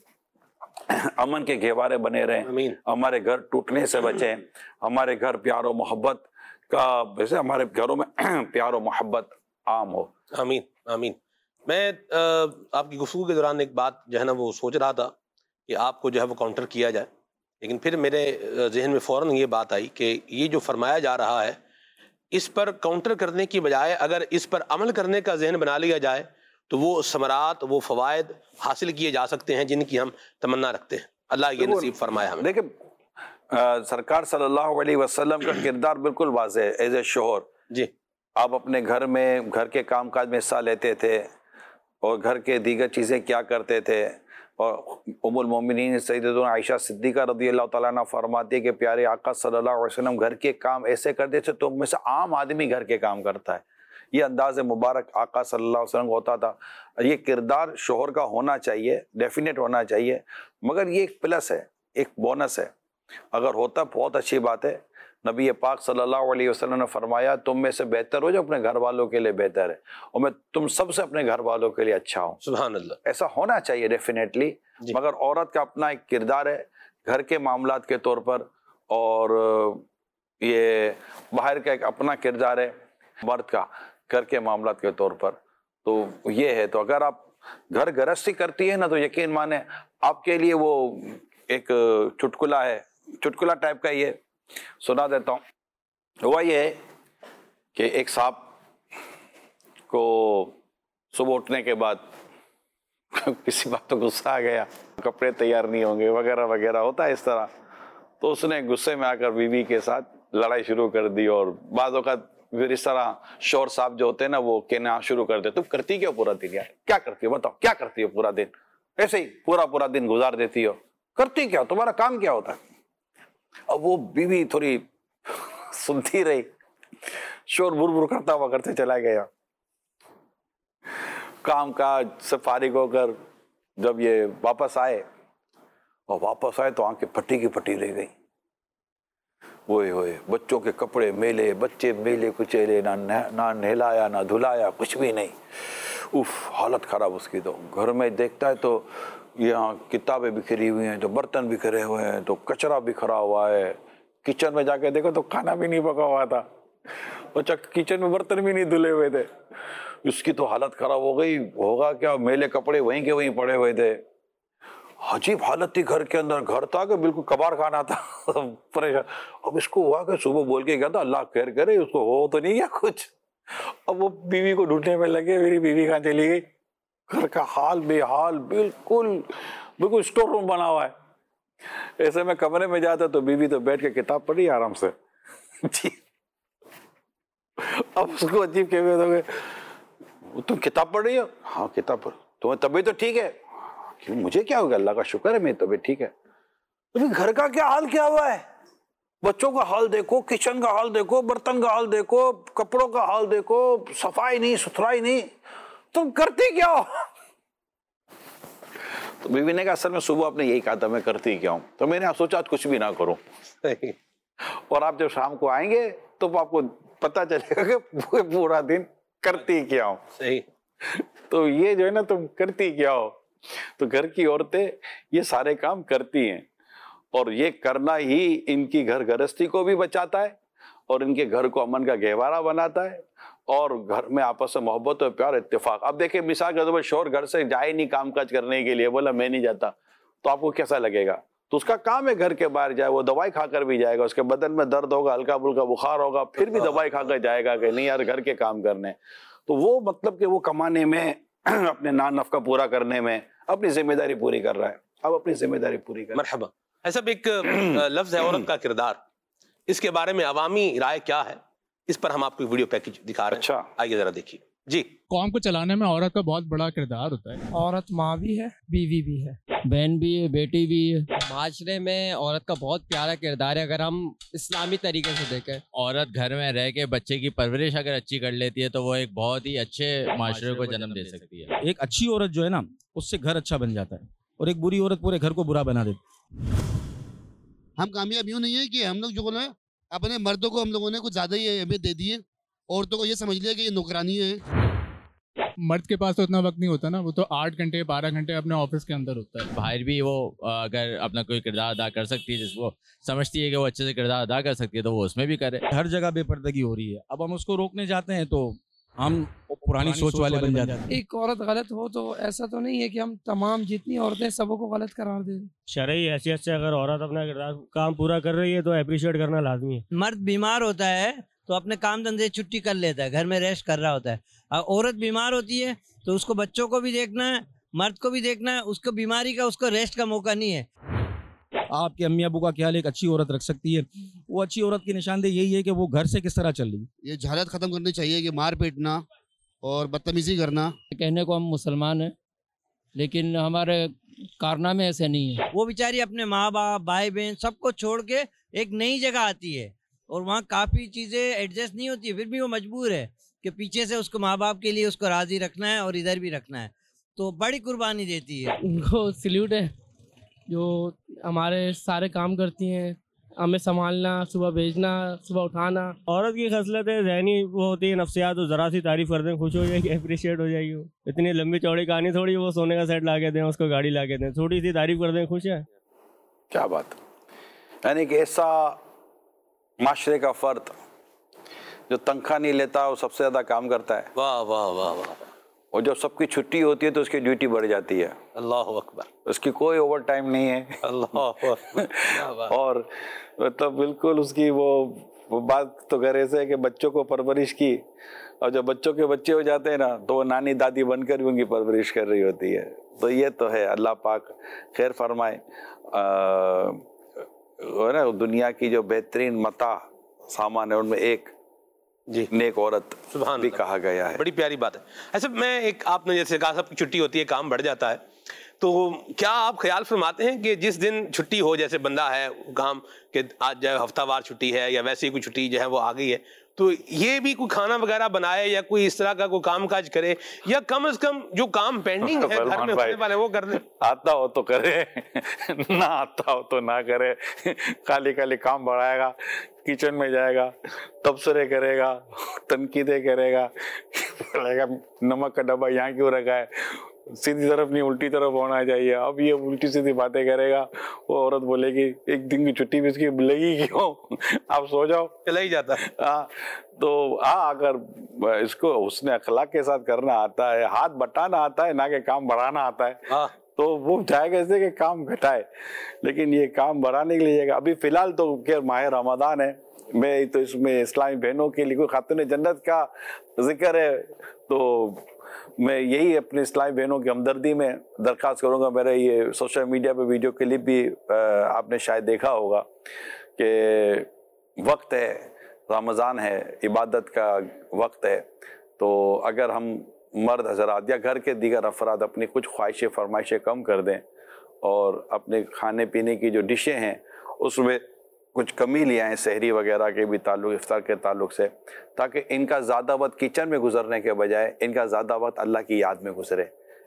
امن کے گہوارے بنے رہیں، ہمارے گھر ٹوٹنے سے بچیں، ہمارے گھر پیار و محبت کا، ویسے ہمارے گھروں میں پیار و محبت عام ہو. آمین آمین. میں آپ کی گفتگو کے دوران ایک بات جو ہے نا وہ سوچ رہا تھا کہ آپ کو جو ہے وہ کاؤنٹر کیا جائے، لیکن پھر میرے ذہن میں فوراً یہ بات آئی کہ یہ جو فرمایا جا رہا ہے اس پر کاؤنٹر کرنے کی بجائے اگر اس پر عمل کرنے کا ذہن بنا لیا جائے تو وہ ثمرات، وہ فوائد حاصل کیے جا سکتے ہیں جن کی ہم تمنا رکھتے ہیں. اللہ یہ نصیب فرمایا ہمیں. دیکھیں سرکار صلی اللہ علیہ وسلم کا کردار بالکل واضح ہے. ایز اے شوہر جی آپ اپنے گھر میں گھر کے کام کاج میں حصہ لیتے تھے اور گھر کے دیگر چیزیں کیا کرتے تھے. اور ام المومنین سیدتنا عائشہ صدیقہ رضی اللہ تعالیٰ عنہ فرماتی ہے کہ پیارے آقا صلی اللہ علیہ وسلم گھر کے کام ایسے کرتے تھے تو میں سے عام آدمی گھر کے کام کرتا ہے. یہ انداز مبارک آقا صلی اللہ علیہ وسلم کو ہوتا تھا. یہ کردار شوہر کا ہونا چاہیے، ڈیفینیٹ ہونا چاہیے، مگر یہ ایک پلس ہے، ایک بونس ہے. اگر ہوتا بہت اچھی بات ہے. نبی پاک صلی اللہ علیہ وسلم نے فرمایا تم میں سے بہتر ہو جو اپنے گھر والوں کے لیے بہتر ہے، اور میں تم سب سے اپنے گھر والوں کے لیے اچھا ہوں. سبحان اللہ. ایسا ہونا چاہیے ڈیفینیٹلی. مگر عورت کا اپنا ایک کردار ہے گھر کے معاملات کے طور پر، اور یہ باہر کا ایک اپنا کردار ہے مرد کا گھر کے معاملات کے طور پر. تو یہ ہے. تو اگر آپ گھر گرہستی کرتی ہے نا تو یقین مانے آپ کے لیے وہ ایک چٹکلا ہے، چٹکلا ٹائپ کا. یہ سنا دیتا ہوں. ہوا یہ ہے کہ ایک صاحب کو صبح اٹھنے کے بعد کسی بات تو غصہ آ گیا، کپڑے تیار نہیں ہوں گے وغیرہ وغیرہ، ہوتا ہے اس طرح. تو اس نے غصے میں آ کر بیوی کے ساتھ لڑائی شروع کر دی. اور بعض اوقات پھر اس طرح شوہر صاحب جو ہوتے ہیں نا وہ کہنا شروع کر دے تم کرتی کیا پورا دن، یار کیا کرتی ہو بتاؤ، کیا کرتی ہو پورا دن، ایسے ہی پورا دن گزار دیتی ہو، کرتی کیا، تمہارا کام کیا ہوتا ہے. اب وہ بیوی تھوڑی سنتی رہی، شور بر کرتا ہوا کرتے چلا گیا. کام کاج سے فارغ ہو کر جب یہ واپس آئے تو آنکھیں پھٹی کی پھٹی رہ گئی. ہوئے ہوئے بچوں کے کپڑے میلے، بچے میلے کچیلے، نہ نہلایا نہ دھلایا، کچھ بھی نہیں. حالت خراب اس کی. تو گھر میں دیکھتا ہے تو یہاں کتابیں بکھری ہوئی ہیں، تو برتن بکھرے ہوئے ہیں، تو کچرا بکھرا ہوا ہے. کچن میں جا کے دیکھو تو کھانا بھی نہیں پکا ہوا تھا، کچن میں برتن بھی نہیں دھلے ہوئے تھے. اس کی تو حالت خراب ہو گئی. ہوگا کیا، میلے کپڑے وہیں کے وہیں پڑے ہوئے تھے. عجیب حالت تھی گھر کے اندر. گھر تھا کہ بالکل کباڑ خانہ تھا. پریشان. اب اس کو ہوا کہ صبح بول کے گیا تھا اللہ خیر کرے اس کو ہو تو نہیں گیا کچھ. اب وہ بیوی کو ڈھونڈنے میں لگے، میری بیوی کہاں چلی گئی. گھر کا حال بے حال، بالکل اسٹور روم بنا ہوا ہے. ایسے میں کمرے میں جاتا تو بیوی تو بیٹھ کے کتاب پڑھی آرام سے. جی اب اس کو عجیب کہتے ہو گئے تم کتاب پڑھ رہی ہو؟ ہاں کتاب پڑھ. تمہیں طبیعت تو ٹھیک ہے؟ مجھے کیا ہوگا، اللہ کا شکر ہے میری طبیعت ٹھیک ہے. گھر کا کیا حال کیا ہوا ہے، بچوں کا حال دیکھو، کچن کا حال دیکھو، برتن کا حال دیکھو، کپڑوں کا حال دیکھو، صفائی نہیں ستھرائی نہیں، تم کرتے کیا ہو. تو بیوی نے کہا اصل میں صبح آپ نے یہی کہا تھا میں کرتی کیا ہوں, تو میں نے سوچا آج کچھ بھی نہ کروں, اور آپ جب شام کو آئیں گے تو آپ کو پتہ چلے گا کہ پورا دن کرتی کیا ہوں. صحیح. تو یہ جو ہے نا تم کرتی کیا ہو, تو گھر کی عورتیں یہ سارے کام کرتی ہیں, اور یہ کرنا ہی ان کی گھر گرہستی کو بھی بچاتا ہے اور ان کے گھر کو امن کا گہوارہ بناتا ہے, اور گھر میں آپس میں محبت اور پیار اتفاق. اب دیکھیں مثال کے طور پر شوہر گھر سے جائے نہیں کام کاج کرنے کے لیے, بولا میں نہیں جاتا, تو آپ کو کیسا لگے گا؟ تو اس کا کام ہے گھر کے باہر جائے, وہ دوائی کھا کر بھی جائے گا, اس کے بدن میں درد ہوگا, ہلکا پھلکا بخار ہوگا, پھر بھی دوائی کھا کر جائے گا کہ نہیں یار گھر کے کام کرنے. تو وہ مطلب کہ وہ کمانے میں, اپنے نان نفقہ پورا کرنے میں اپنی ذمہ داری پوری کر رہا ہے. اب اپنی ذمہ داری پوری کر. مرحبا. ایسا بھی ایک لفظ ہے عورت کا کردار, اس کے بارے میں عوامی رائے کیا ہے, اس پر ہم آپ کو ویڈیو پیکج دکھا رہے ہیں. اچھا آئیے ذرا دیکھیے. جی. قوم کو چلانے میں عورت کا بہت بڑا کردار ہوتا ہے. عورت ماں بھی ہے, بیوی بھی ہے, بہن بھی ہے, بیٹی بھی ہے. معاشرے میں عورت کا بہت پیارا کردار ہے. اگر ہم اسلامی طریقے سے دیکھیں, عورت گھر میں رہ کے بچے کی پرورش اگر اچھی کر لیتی ہے تو وہ ایک بہت ہی اچھے معاشرے کو جنم دے سکتی ہے. ایک اچھی عورت جو ہے نا اس سے گھر اچھا بن جاتا ہے, اور ایک بری عورت پورے گھر کو برا بنا دیتی. ہم کامیاب یوں نہیں ہے کہ ہم لوگ جو ہے اپنے مردوں کو ہم لوگوں نے کچھ زیادہ ہی اہمیت دے دی ہے, عورتوں کو یہ سمجھ لیا کہ یہ نوکرانی ہے. مرد کے پاس تو اتنا وقت نہیں ہوتا نا, وہ تو 8 گھنٹے 12 گھنٹے اپنے آفس کے اندر ہوتا ہے. باہر بھی وہ اگر اپنا کوئی کردار ادا کر سکتی ہے, جس کو سمجھتی ہے کہ وہ اچھے سے کردار ادا کر سکتی ہے, تو وہ اس میں بھی کرے. ہر جگہ بے پردگی ہو رہی ہے, اب ہم اس کو روکنے جاتے ہیں تو ہم پرانی سوچ والے بن جاتے ہیں. ایک عورت غلط ہو تو ایسا تو نہیں ہے کہ ہم تمام جتنی عورتیں سبوں کو غلط قرار دیں. شرعی حیثیت سے اگر عورت اپنا کردار کام پورا کر رہی ہے تو اپریشیٹ کرنا لازمی ہے. مرد بیمار ہوتا ہے تو اپنے کام دھندے چھٹی کر لیتا ہے, گھر میں ریسٹ کر رہا ہوتا ہے. عورت بیمار ہوتی ہے تو اس کو بچوں کو بھی دیکھنا ہے, مرد کو بھی دیکھنا ہے, اس کو بیماری کا اس کو ریسٹ کا موقع نہیں ہے. آپ کے امی ابو کا خیال ایک اچھی عورت رکھ سکتی ہے. وہ اچھی عورت کی نشاندہی یہی ہے کہ وہ گھر سے کس طرح چل رہی ہے. یہ جہالت ختم کرنی چاہیے کہ مار پیٹنا اور بدتمیزی کرنا. کہنے کو ہم مسلمان ہیں لیکن ہمارے کارنامے ایسے نہیں ہیں. وہ بیچاری اپنے ماں باپ بھائی بہن سب کو چھوڑ کے ایک نئی جگہ آتی ہے اور وہاں کافی چیزیں ایڈجسٹ نہیں ہوتی, پھر بھی وہ مجبور ہے کہ پیچھے سے اس کو ماں باپ کے لیے اس کو راضی رکھنا ہے اور ادھر بھی رکھنا ہے, تو بڑی قربانی دیتی ہے. ان کو سلیوٹ ہے جو ہمارے سارے کام کرتی ہیں, ہمیں سنبھالنا, صبح بھیجنا, صبح اٹھانا. عورت کی خصلت ہے ذہنی وہ ہوتی ہے نفسیات, وہ ذرا سی تعریف کر دیں خوش ہو جائے گی, اپریشیٹ ہو جائے گی. وہ اتنی لمبی چوڑی کہانی تھوڑی, وہ سونے کا سیٹ لا کے دیں, اس کو گاڑی لا کے دیں, تھوڑی سی تعریف کر دیں خوش ہے. کیا بات. یعنی کہ ایسا معاشرے کا فرد جو تنخواہ نہیں لیتا وہ سب سے زیادہ کام کرتا ہے. واہ واہ واہ واہ. اور جب سب کی چھٹی ہوتی ہے تو اس کی ڈیوٹی بڑھ جاتی ہے. اللہ اکبر. اس کی کوئی اوور ٹائم نہیں ہے. اللہ اکبر. اور مطلب بالکل اس کی وہ بات تو گھر ایسے ہے کہ بچوں کو پرورش کی, اور جب بچوں کے بچے ہو جاتے ہیں نا تو وہ نانی دادی بن کر بھی ان کی پرورش کر رہی ہوتی ہے. تو یہ تو ہے, اللہ پاک خیر فرمائے. دنیا کی جو بہترین متاع سامان ہے ان میں ایک جی نیک عورت سبحان بھی اللہ. کہا گیا ہے. بڑی پیاری بات ہے. ایسا میں ایک, آپ نے جیسے کہا سب کی چھٹی ہوتی ہے, کام بڑھ جاتا ہے, تو کیا آپ خیال فرماتے ہیں کہ جس دن چھٹی ہو, جیسے بندہ ہے کام کہ آج جو ہے ہفتہ وار چھٹی ہے یا ویسے ہی کوئی چھٹی جو ہے وہ آ گئی ہے, تو یہ بھی کوئی کھانا وغیرہ بنائے یا کوئی اس طرح کا کوئی کام کاج کرے, یا کم از کم جو کام پینڈنگ ہے گھر میں ہونے والے وہ کر دیں. آتا ہو تو کرے, نہ آتا ہو تو نہ کرے. خالی خالی کام بڑھائے گا, کچن میں جائے گا, تبصرے کرے گا, تنقیدیں کرے گا, بولے گا نمک کا ڈبہ یہاں کیوں رکھا ہے, سیدھی طرف نہیں الٹی طرف ہونا چاہیے. اب یہ الٹی سیدھی باتیں کرے گا, وہ عورت بولے گی ایک دن کی چھٹی بھی اس کی لگی کیوں, آپ سو جاؤ, چلا ہی جاتا ہے. تو اگر اس کو حسن اخلاق کے ساتھ کرنا آتا ہے, ہاتھ بٹانا آتا ہے, نہ کہ کام بڑھانا آتا ہے, تو وہ چاہے گا اسے کہ کام گھٹائے, لیکن یہ کام بڑھانے کے لیے جائے گا. ابھی فی الحال تو کہ ماہ رمضان ہے, میں تو اس میں اسلامی بہنوں کے لیے کوئی خاتون جنت کا ذکر ہے, تو میں یہی اپنے اسلامی بہنوں کی ہمدردی میں درخواست کروں گا. میرا یہ سوشل میڈیا پہ ویڈیو کلپ بھی آپ نے شاید دیکھا ہوگا کہ وقت ہے, رمضان ہے, عبادت کا وقت ہے, تو اگر ہم مرد حضرات یا گھر کے دیگر افراد اپنی کچھ خواہشیں فرمائشیں کم کر دیں اور اپنے کھانے پینے کی جو ڈشیں ہیں اس میں کچھ کمی لے آئیں, سحری وغیرہ کے بھی تعلق, افطار کے تعلق سے, تاکہ ان کا زیادہ وقت کچن میں گزرنے کے بجائے ان کا زیادہ وقت اللہ کی یاد میں گزرے,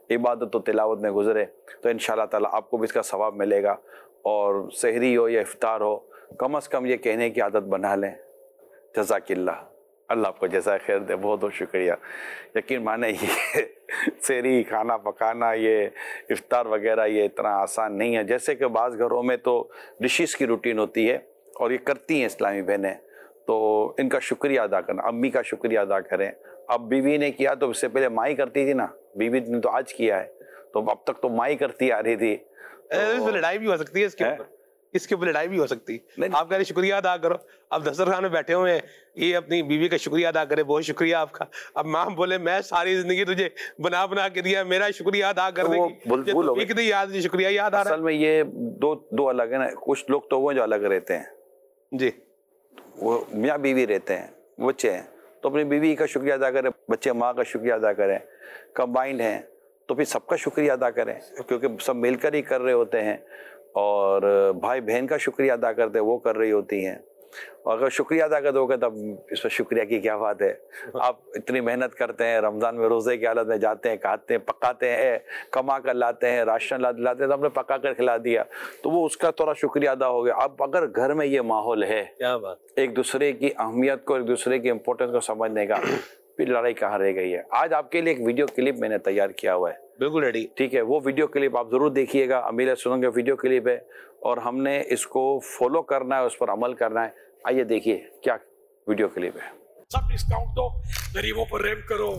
عبادت و تلاوت میں گزرے تو انشاءاللہ تعالیٰ آپ کو بھی اس کا ثواب ملے گا. اور سحری ہو یا افطار ہو کم از کم یہ کہنے کی عادت بنا لیں جزاک اللہ. اللہ آپ کو جزائے خیر دے. بہت بہت شکریہ. یقین مانے یہ سحری کھانا پکانا یہ افطار وغیرہ یہ اتنا آسان نہیں ہے. جیسے کہ بعض گھروں میں تو ڈشز کی روٹین ہوتی ہے اور یہ کرتی ہیں اسلامی بہنیں, تو ان کا شکریہ ادا کرنا, امی کا شکریہ ادا کریں. اب بیوی نے کیا تو اس سے پہلے ماں ہی کرتی تھی نا, بیوی نے تو آج کیا ہے, تو اب تک تو ماں ہی کرتی آ رہی تھی. لڑائی بھی ہو سکتی ہے اس کے اوپر لڑائی بھی ہو سکتی ہے. آپ کہہ رہے شکریہ ادا کرو, اب دسترخوان میں بیٹھے ہوئے ہیں, یہ اپنی بیوی کا شکریہ ادا کرے, بہت شکریہ آپ کا. اب ماں بولے میں ساری زندگی تجھے بنا کے دیا, میرا شکریہ ادا کر دے گی, یاد شکریہ یاد آ رہا ہے. اصل میں یہ دو الگ ہے نا. کچھ لوگ تو وہ جو الگ رہتے ہیں جی, وہ میاں بیوی رہتے ہیں, بچے ہیں, تو اپنی بیوی کا شکریہ ادا کریں, بچے ماں کا شکریہ ادا کریں. کمبائنڈ ہیں تو پھر سب کا شکریہ ادا کریں, کیونکہ سب مل کر ہی کر رہے ہوتے ہیں. اور بھائی بہن کا شکریہ ادا کرتے وہ کر رہی ہوتی ہیں. اور اگر شکریہ ادا کرتے ہوگا تب اس پر شکریہ کی کیا بات ہے. آپ اتنی محنت کرتے ہیں, رمضان میں روزے کی حالت میں جاتے ہیں, کھاتے ہیں, پکاتے ہیں, کما کر لاتے ہیں, راشن لاتے ہیں, تو ہم نے پکا کر کھلا دیا, تو وہ اس کا تھوڑا شکریہ ادا ہو گیا. اب اگر گھر میں یہ ماحول ہے, کیا بات, ایک دوسرے کی اہمیت کو, ایک دوسرے کی امپورٹنس کو سمجھنے کا, پھر لڑائی کہاں رہ گئی ہے. آج آپ کے لیے ایک ویڈیو کلپ میں نے تیار کیا ہوا ہے, بالکل ریڈی, ٹھیک ہے. وہ ویڈیو کلپ آپ ضرور دیکھیے گا. امیر سنن کا ویڈیو کلپ ہے اور ہم نے اس کو فالو کرنا ہے, اس پر عمل کرنا ہے. آئیے دیکھیے کیا ویڈیو کلپ ہے. سب ڈسکاؤنٹ دو, غریبوں پر رحم کرو.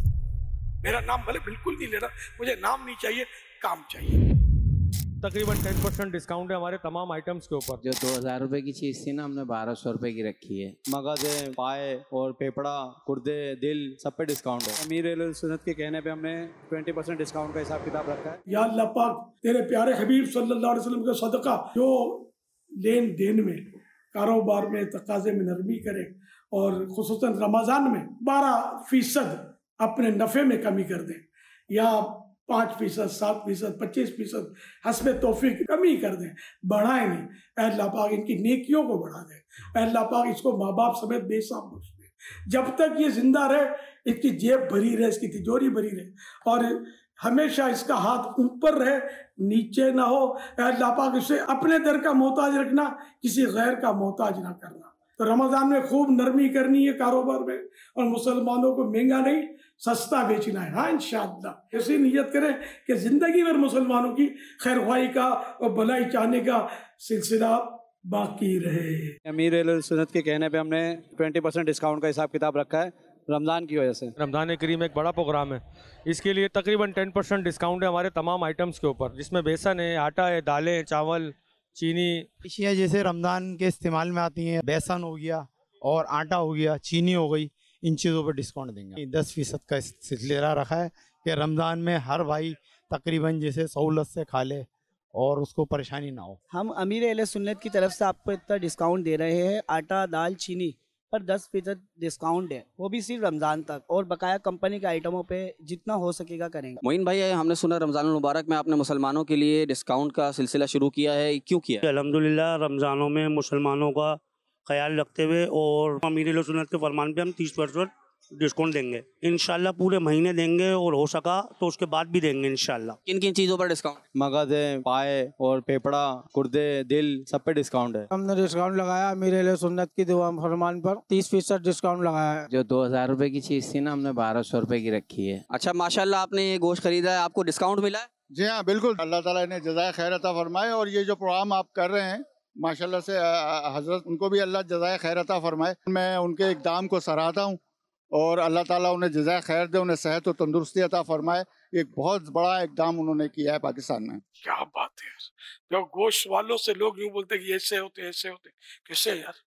میرا نام بھلے بالکل نہیں لینا, مجھے نام نہیں چاہیے, کام چاہیے. تقریباً 10% ڈسکاؤنٹ ہے ہمارے تمام آئٹمس کے اوپر. جو 2000 روپے کی چیز تھی نا, ہم نے 1200 روپے کی رکھی ہے. مغازے, پائے اور پیپڑا, کردے, دل, سب پہ ڈسکاؤنٹ ہے. امیر اہل سنت کے کہنے پہ ہم نے 20% ڈسکاؤنٹ کا حساب کتاب رکھا ہے. یا اللہ پاک تیرے پیارے حبیب صلی اللہ علیہ وسلم کا صدقہ جو لین دین میں, کاروبار میں, تقاضے میں نرمی کرے, اور خصوصاً رمضان میں 12% اپنے نفع میں کمی کر دیں, یا 5%, 7%, 25% حسب توفیق کمی کر دیں, بڑھائیں نہیں. اے اللہ پاک ان کی نیکیوں کو بڑھا دے. اے اللہ پاک اس کو ماں باپ سمیت بے حساب بخش دے. جب تک یہ زندہ رہے اس کی جیب بھری رہے, اس کی تجوری بھری رہے, اور ہمیشہ اس کا ہاتھ اوپر رہے, نیچے نہ ہو. اے اللہ پاک اسے اپنے در کا محتاج رکھنا, کسی غیر کا محتاج نہ کرنا. تو رمضان میں خوب نرمی کرنی ہے کاروبار میں, اور مسلمانوں کو مہنگا نہیں سستا بیچنا ہے. ہاں انشاءاللہ ایسی نیت کریں کہ زندگی بھر مسلمانوں کی خیر خواہی کا اور بھلائی چاہنے کا سلسلہ باقی رہے. امیر اہل سنت کے کہنے پہ ہم نے 20% ڈسکاؤنٹ کا حساب کتاب رکھا ہے رمضان کی وجہ سے. رمضان کریم ایک بڑا پروگرام ہے, اس کے لیے تقریباً 10% ڈسکاؤنٹ ہے ہمارے تمام آئٹمس کے اوپر, جس میں بیسن ہے, آٹا ہے, دالیں, چاول, چینی. اشیاء جیسے رمضان کے استعمال میں آتی ہیں, بیسن ہو گیا اور آٹا ہو گیا, چینی ہو گئی, ان چیزوں پر ڈسکاؤنٹ دیں گے. 10% کا سلسلہ رکھا ہے کہ رمضان میں ہر بھائی تقریباً جیسے سہولت سے کھا لے اور اس کو پریشانی نہ ہو. ہم امیر اہل سنت کی طرف سے آپ کو اتنا ڈسکاؤنٹ دے رہے ہیں. آٹا, دال, چینی پر 10% ڈسکاؤنٹ ہے, وہ بھی صرف رمضان تک, اور بقایا کمپنی کے آئٹموں پہ جتنا ہو سکے گا کریں گے. معین بھائی, ہم نے سنا رمضان المبارک میں آپ نے مسلمانوں کے لیے ڈسکاؤنٹ کا سلسلہ شروع کیا ہے, کیوں کیا؟ الحمدللہ رمضانوں میں مسلمانوں کا خیال رکھتے ہوئے اور امیر اہل سنت کے فرمان پہ ہم 30% ڈسکاؤنٹ دیں گے انشاءاللہ. پورے مہینے دیں گے, اور ہو سکا تو اس کے بعد بھی دیں گے انشاءاللہ. کن کن چیزوں پر ڈسکاؤنٹ؟ مغازے, پائے اور پیپڑا, کردے, دل, سب پہ ڈسکاؤنٹ ہے. ہم نے ڈسکاؤنٹ لگایا امیر اہل سنت کی دعا فرمان پر 30% ڈسکاؤنٹ لگایا ہے. جو 2000 روپے کی چیز تھی نا, ہم نے 1200 روپے کی رکھی ہے. اچھا, ماشاءاللہ آپ نے یہ گوشت خریدا ہے, آپ کو ڈسکاؤنٹ ملا ہے؟ جی ہاں بالکل, اللہ تعالیٰ نے جزائے خیر عطا فرمائے. اور یہ جو پروگرام آپ کر رہے ہیں ماشاءاللہ سے حضرت ان کو بھی اللہ جزائے خیر عطا فرمائے. میں ان کے اقدام کو سراہتا ہوں, اور اللہ تعالیٰ انہیں جزائے خیر دے, انہیں صحت و تندرستی عطا فرمائے. ایک بہت بڑا اقدام انہوں نے کیا ہے پاکستان میں. کیا بات ہے, جو گوشت والوں سے لوگ یوں بولتے کہ ایسے ہوتے ایسے ہوتے, کیسے یار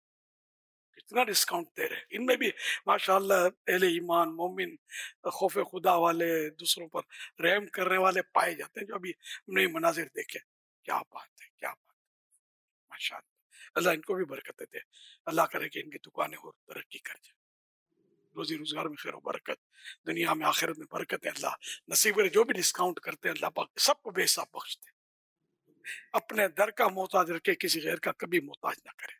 کتنا ڈسکاؤنٹ دے رہے ہیں. ان میں بھی ماشاءاللہ اہل ایمان, مومن, خوف خدا والے, دوسروں پر رحم کرنے والے پائے جاتے ہیں, جو ابھی ہم نے مناظر دیکھے. کیا بات ہے, کیا بات ہے, ماشاءاللہ. اللہ ان کو بھی برکت دے, اللہ کرے کہ ان کی دکانیں اور ترقی کر جائے, روزی روزگار میں خیر و برکت, دنیا میں آخرت میں برکت ہے. اللہ نصیب کرے جو بھی ڈسکاؤنٹ کرتے ہیں, اللہ پاک سب کو بے حساب بخش دے. اپنے در کا محتاج رکھے, کسی غیر کا کبھی محتاج نہ کرے.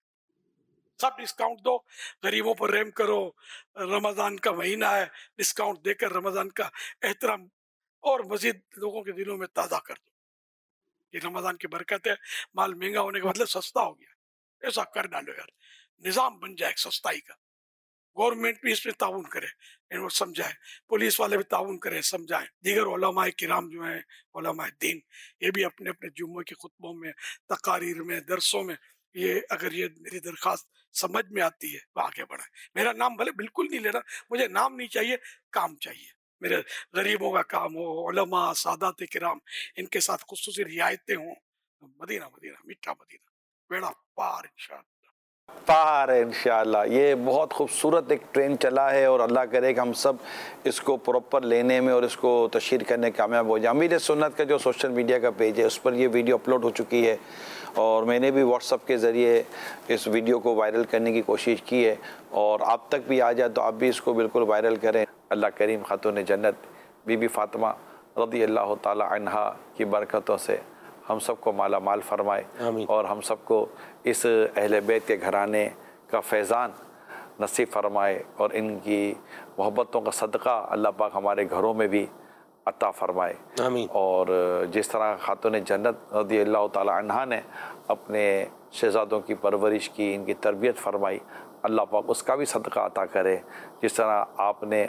سب ڈسکاؤنٹ دو, غریبوں پر رحم کرو. رمضان کا مہینہ ہے, ڈسکاؤنٹ دے کر رمضان کا احترام اور मजीद लोगों के दिलों में ताज़ा कर दो। ये रमज़ान की बरकत है, माल महंगा होने का मतलब सस्ता हो गया, ऐसा कर डालो यार, निज़ाम बन जाए सस्ताई का। गवर्नमेंट भी इसमें ताउन करे, इनको समझाए, पुलिस वाले भी ताउन करें, समझाएं, दीगर उलमाए किराम जो हैं, उलमाए दीन, ये भी अपने अपने जुम्मे के खुतबों में, तकारीर में, दरसों में, ये अगर ये मेरी दरख्वास्त समझ में आती है तो आगे बढ़ाएं। मेरा नाम भले बिल्कुल नहीं लेना, मुझे नाम नहीं चाहिए, काम चाहिए। मेरे गरीबों का काम हो, उलमा सादात किराम, इनके साथ खुसूसी रियायतें हों। मदीना मदीना मीठा मदीना, बेड़ा पार इंशाअल्लाह। पार है इंशाअल्लाह। ये बहुत खूबसूरत एक ट्रेन चला है और अल्लाह करे कि हम सब इसको प्रॉपर लेने में और इसको तशहीर करने में कामयाब हो जाए। अमीर सुन्नत का जो सोशल मीडिया का पेज है उस पर ये वीडियो अपलोड हो चुकी है और मैंने भी व्हाट्सएप के ज़रिए इस वीडियो को वायरल करने की कोशिश की है और आप तक भी आ जाए तो आप भी इसको बिल्कुल वायरल करें। अल्लाह करीम खातून जन्नत बीबी फ़ातिमा रज़ी अल्लाह ताला अन्हा की बरकतों से हम सबको माला माल फरमाए और हम सबको इस अहले बैत के घराने का फैज़ान नसीब फरमाए और इनकी मोहब्बतों का सदका अल्लाह पाक हमारे घरों में भी अता फरमाए। और जिस तरह खातून जन्नत रज़ी अल्लाह ताला अन्हा ने अपने शहज़ादों की परवरिश की, इनकी तरबियत फरमाई, अल्लाह पाक उसका भी सदका अता करे। जिस तरह आपने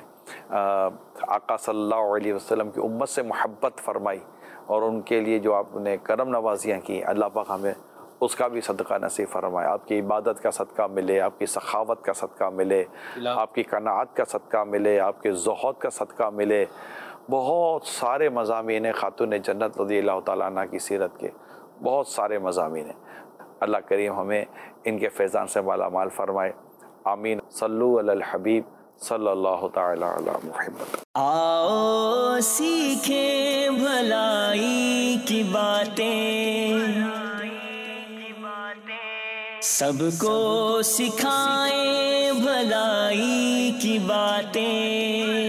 आका सल्लल्लाहु अलैहि वसल्लम की उम्मत से मोहब्बत फरमाई और उनके लिए जो आपने करम नवाजियाँ की, अल्लाह पाक हमें उसका भी सदका नसीब फरमाए। आपकी इबादत का सदका मिले, आपकी सखावत का सदका मिले, आपकी कनाअत का सदका मिले, आपके ज़ुहद का सदका मिले। बहुत सारे मज़ामीन हैं खातून जन्नत रज़ी अल्लाह ताला अन्हा की सीरत के, बहुत सारे मज़ामीन हैं। अल्लाह करीम हमें इनके फैज़ान से माला माल फरमाए। आमीन। सल्लु अलल हबीब सल्लल्लाहु ताला अला मुहम्मद। आओ सीखें भलाई की बातें, सबको सिखाएं भलाई की बातें।